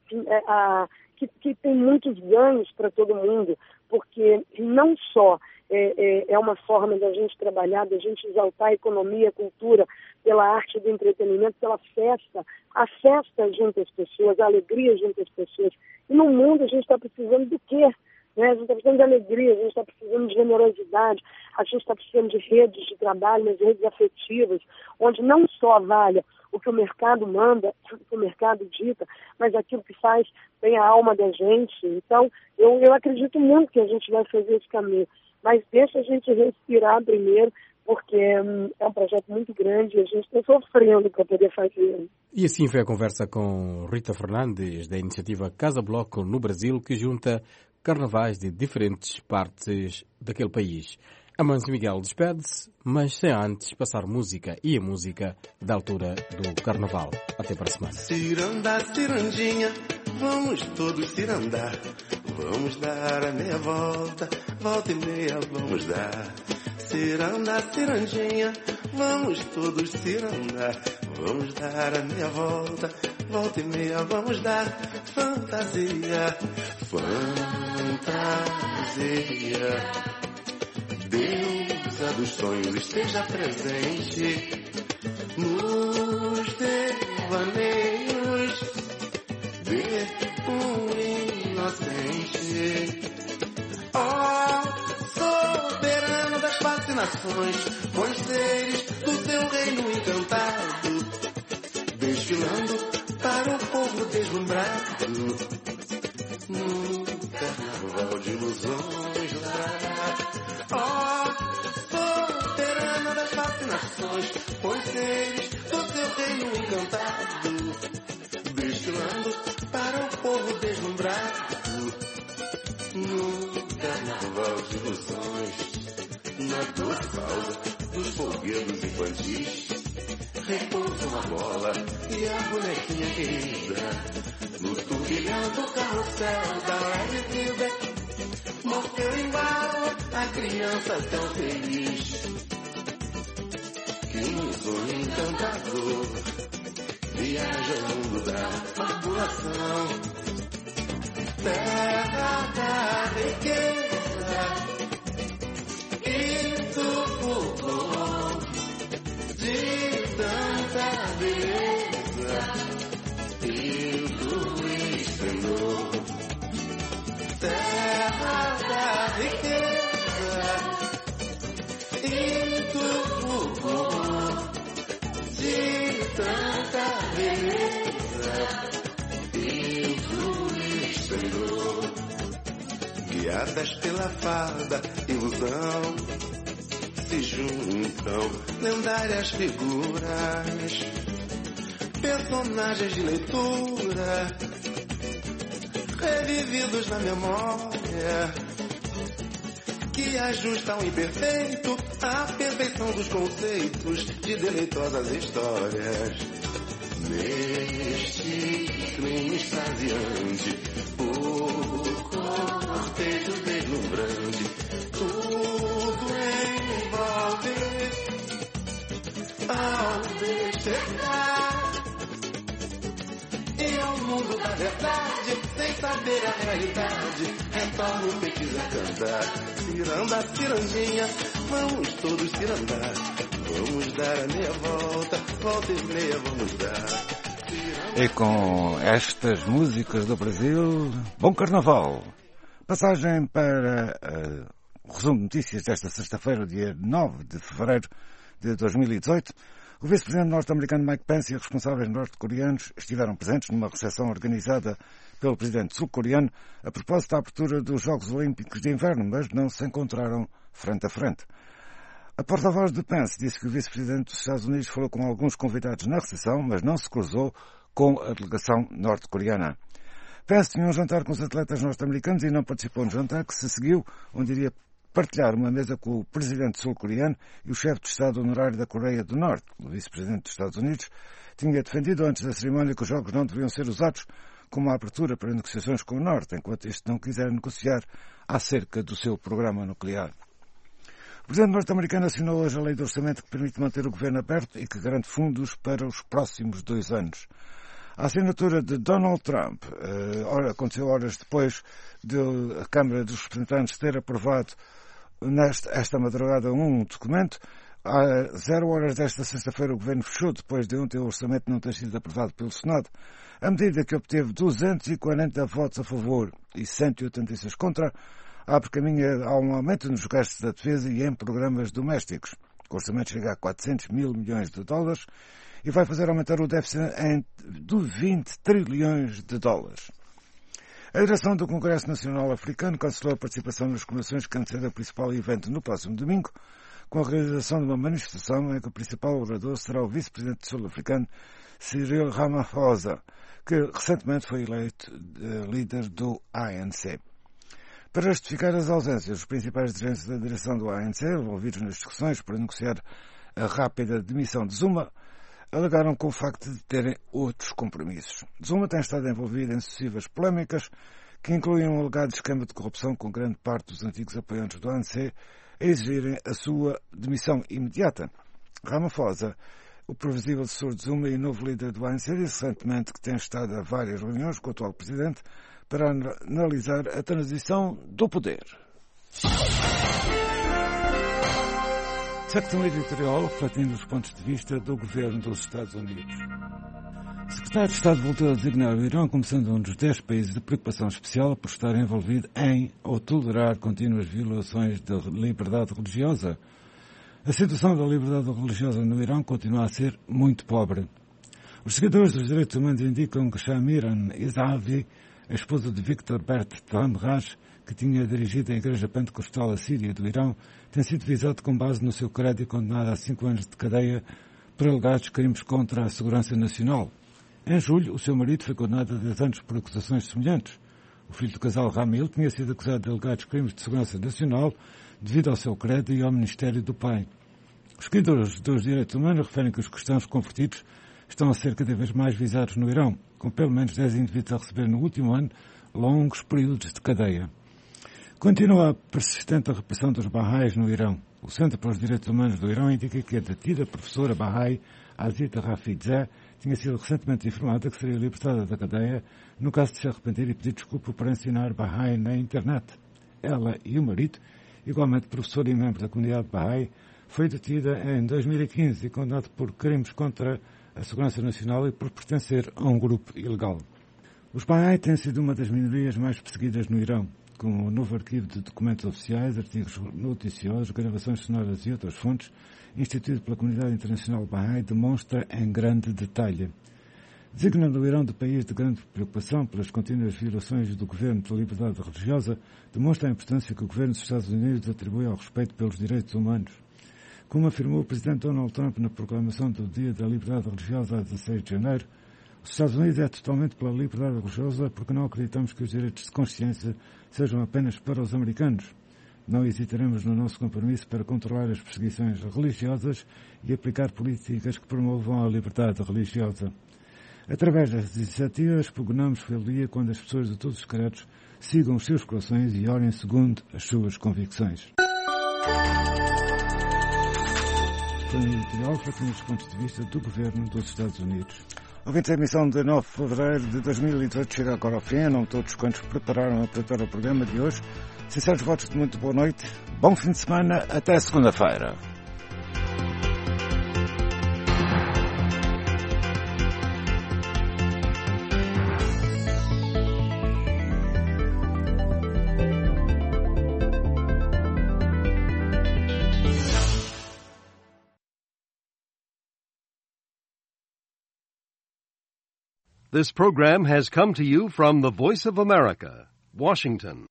S2: tem muitos ganhos para todo mundo, porque não só é uma forma da gente trabalhar, da gente exaltar a economia, a cultura, pela arte do entretenimento, pela festa. A festa junta as pessoas, a alegria junta as pessoas. E no mundo a gente está precisando do quê? Né? A gente está precisando de alegria, a gente está precisando de generosidade, a gente está precisando de redes de trabalho, mas redes afetivas, onde não só valha o que o mercado manda, o que o mercado dita, mas aquilo que faz bem a alma da gente. Então, eu acredito muito que a gente vai fazer esse caminho. Mas deixa a gente respirar primeiro, porque é um projeto muito grande e a gente está sofrendo para poder fazer.
S1: E assim foi a conversa com Rita Fernandes, da iniciativa Casa Bloco no Brasil, que junta carnavais de diferentes partes daquele país. Amancio Miguel despede-se, mas sem antes passar música, e a música da altura do carnaval. Até para a semana.
S6: Ciranda, cirandinha, vamos todos cirandar. Vamos dar a meia volta, volta e meia vamos dar. Ciranda, cirandinha, vamos todos cirandar. Vamos dar a meia volta, volta e meia vamos dar. Fantasia, fantasia. Deusa dos sonhos esteja presente nos devaneios de um inocente. Ó soberano das fascinações, bons seres do teu reino encantado, desfilando para o povo deslumbrado num carnaval de ilusões lá. Ó soberano das fascinações, bons seres do teu reino encantado, desfilando para o povo deslumbrado no carnaval de ilusões. Na doce pausa dos folguedos infantis repousa uma bola e a bonequinha querida no turbilhão do carrossel da leve vida. Morreu embalo a criança tão feliz que um sonho encantador viaja ao mundo da fabulação. Terra da riqueza e sufoco de tanta beleza e do esplendor. Terra da riqueza e sufoco de tanta beleza e do esplendor. Guiadas pela fada ilusão, se juntam lendárias figuras, personagens de leitura, revividos na memória, que ajustam o imperfeito à perfeição dos conceitos de deleitosas histórias. neste clima extasiante, o cortejo deslumbrante, tudo envolve ao despertar. E ao mundo da verdade, sem saber a realidade, retorna o feitiço a cantar. Ciranda, cirandinha, vamos todos cirandar. Vamos dar a meia volta, volta e meia vamos dar.
S9: E com estas músicas do Brasil, bom carnaval! Passagem para o resumo de notícias desta sexta-feira, dia 9 de fevereiro de 2018. O vice-presidente norte-americano Mike Pence e os responsáveis norte-coreanos estiveram presentes numa recepção organizada pelo presidente sul-coreano a propósito da abertura dos Jogos Olímpicos de Inverno, mas não se encontraram frente a frente. A porta-voz de Pence disse que o vice-presidente dos Estados Unidos falou com alguns convidados na recepção, mas não se cruzou com a delegação norte-coreana. Pence tinha um jantar com os atletas norte-americanos e não participou no jantar, que se seguiu, onde iria partilhar uma mesa com o presidente sul-coreano e o chefe de Estado honorário da Coreia do Norte. O vice-presidente dos Estados Unidos tinha defendido antes da cerimónia que os jogos não deviam ser usados como uma abertura para negociações com o Norte, enquanto este não quiser negociar acerca do seu programa nuclear. O presidente norte-americano assinou hoje a lei de orçamento que permite manter o governo aberto e que garante fundos para os próximos 2 anos. A assinatura de Donald Trump aconteceu horas depois de a Câmara dos Representantes ter aprovado esta madrugada um documento. Às 0 horas desta sexta-feira o governo fechou depois de ontem o orçamento não ter sido aprovado pelo Senado. A medida que obteve 240 votos a favor e 186 contra abre caminho a um aumento nos gastos da defesa e em programas domésticos. O orçamento chega a 400 mil milhões de dólares e vai fazer aumentar o déficit de 20 trilhões de dólares. A direção do Congresso Nacional Africano cancelou a participação nas comemorações que antecedem o principal evento no próximo domingo, com a realização de uma manifestação em que o principal orador será o vice-presidente sul-africano Cyril Ramaphosa, que recentemente foi eleito líder do ANC. Para justificar as ausências, os principais dirigentes da direção do ANC, envolvidos nas discussões para negociar a rápida demissão de Zuma, alegaram com o facto de terem outros compromissos. Zuma tem estado envolvido em sucessivas polémicas que incluem um alegado esquema de corrupção com grande parte dos antigos apoiantes do ANC a exigirem a sua demissão imediata. Ramaphosa, o previsível sucessor de Zuma e novo líder do ANC, disse recentemente que tem estado a várias reuniões com o atual presidente para analisar a transição do poder. Secção editorial refletindo os pontos de vista do governo dos Estados Unidos. O secretário de Estado voltou a designar o Irão como sendo um dos 10 países de preocupação especial por estar envolvido em ou tolerar contínuas violações da liberdade religiosa. A situação da liberdade religiosa no Irão continua a ser muito pobre. Os seguidores dos direitos humanos indicam que Shamiran Izavi, a esposa de Victor Bert Tamraj, que tinha dirigido a Igreja Pentecostal Assíria do Irão, tem sido visado com base no seu crédito e condenado a 5 anos de cadeia por alegados crimes contra a segurança nacional. Em julho, o seu marido foi condenado a 10 anos por acusações semelhantes. O filho do casal Ramil tinha sido acusado de alegados crimes de segurança nacional devido ao seu credo e ao ministério do pai. Os seguidores dos direitos humanos referem que os cristãos convertidos estão a ser cada vez mais visados no Irão, com pelo menos 10 indivíduos a receber no último ano longos períodos de cadeia. Continua a persistente repressão dos Baha'is no Irão. O Centro para os Direitos Humanos do Irão indica que a detida professora Baha'i Azita Rafizeh tinha sido recentemente informada que seria libertada da cadeia no caso de se arrepender e pedir desculpa por ensinar Baha'i na internet. Ela e o marido, igualmente professor e membro da comunidade Baha'i, foi detida em 2015 e condenado por crimes contra a segurança nacional e por pertencer a um grupo ilegal. Os Baha'i têm sido uma das minorias mais perseguidas no Irão, com o novo arquivo de documentos oficiais, artigos noticiosos, gravações sonoras e outras fontes, instituído pela comunidade internacional Baha'i, demonstra em grande detalhe. Designando o Irão de país de grande preocupação pelas contínuas violações do governo da liberdade religiosa, demonstra a importância que o governo dos Estados Unidos atribui ao respeito pelos direitos humanos. Como afirmou o presidente Donald Trump na proclamação do Dia da Liberdade Religiosa a 16 de janeiro, os Estados Unidos é totalmente pela liberdade religiosa porque não acreditamos que os direitos de consciência sejam apenas para os americanos. Não hesitaremos no nosso compromisso para controlar as perseguições religiosas e aplicar políticas que promovam a liberdade religiosa. Através desta iniciativa, expugnamos pelo dia quando as pessoas de todos os credos sigam os seus corações e orem segundo as suas convicções. Foi um editorial para os pontos de vista do Governo dos Estados Unidos. Ouvintes, a emissão de 9 de fevereiro de 2018 chega agora ao fim. Não todos quantos prepararam o programa de hoje. Sinceros votos de muito boa noite. Bom fim de semana. Até segunda-feira.
S7: This program has come to you from the Voice of America, Washington.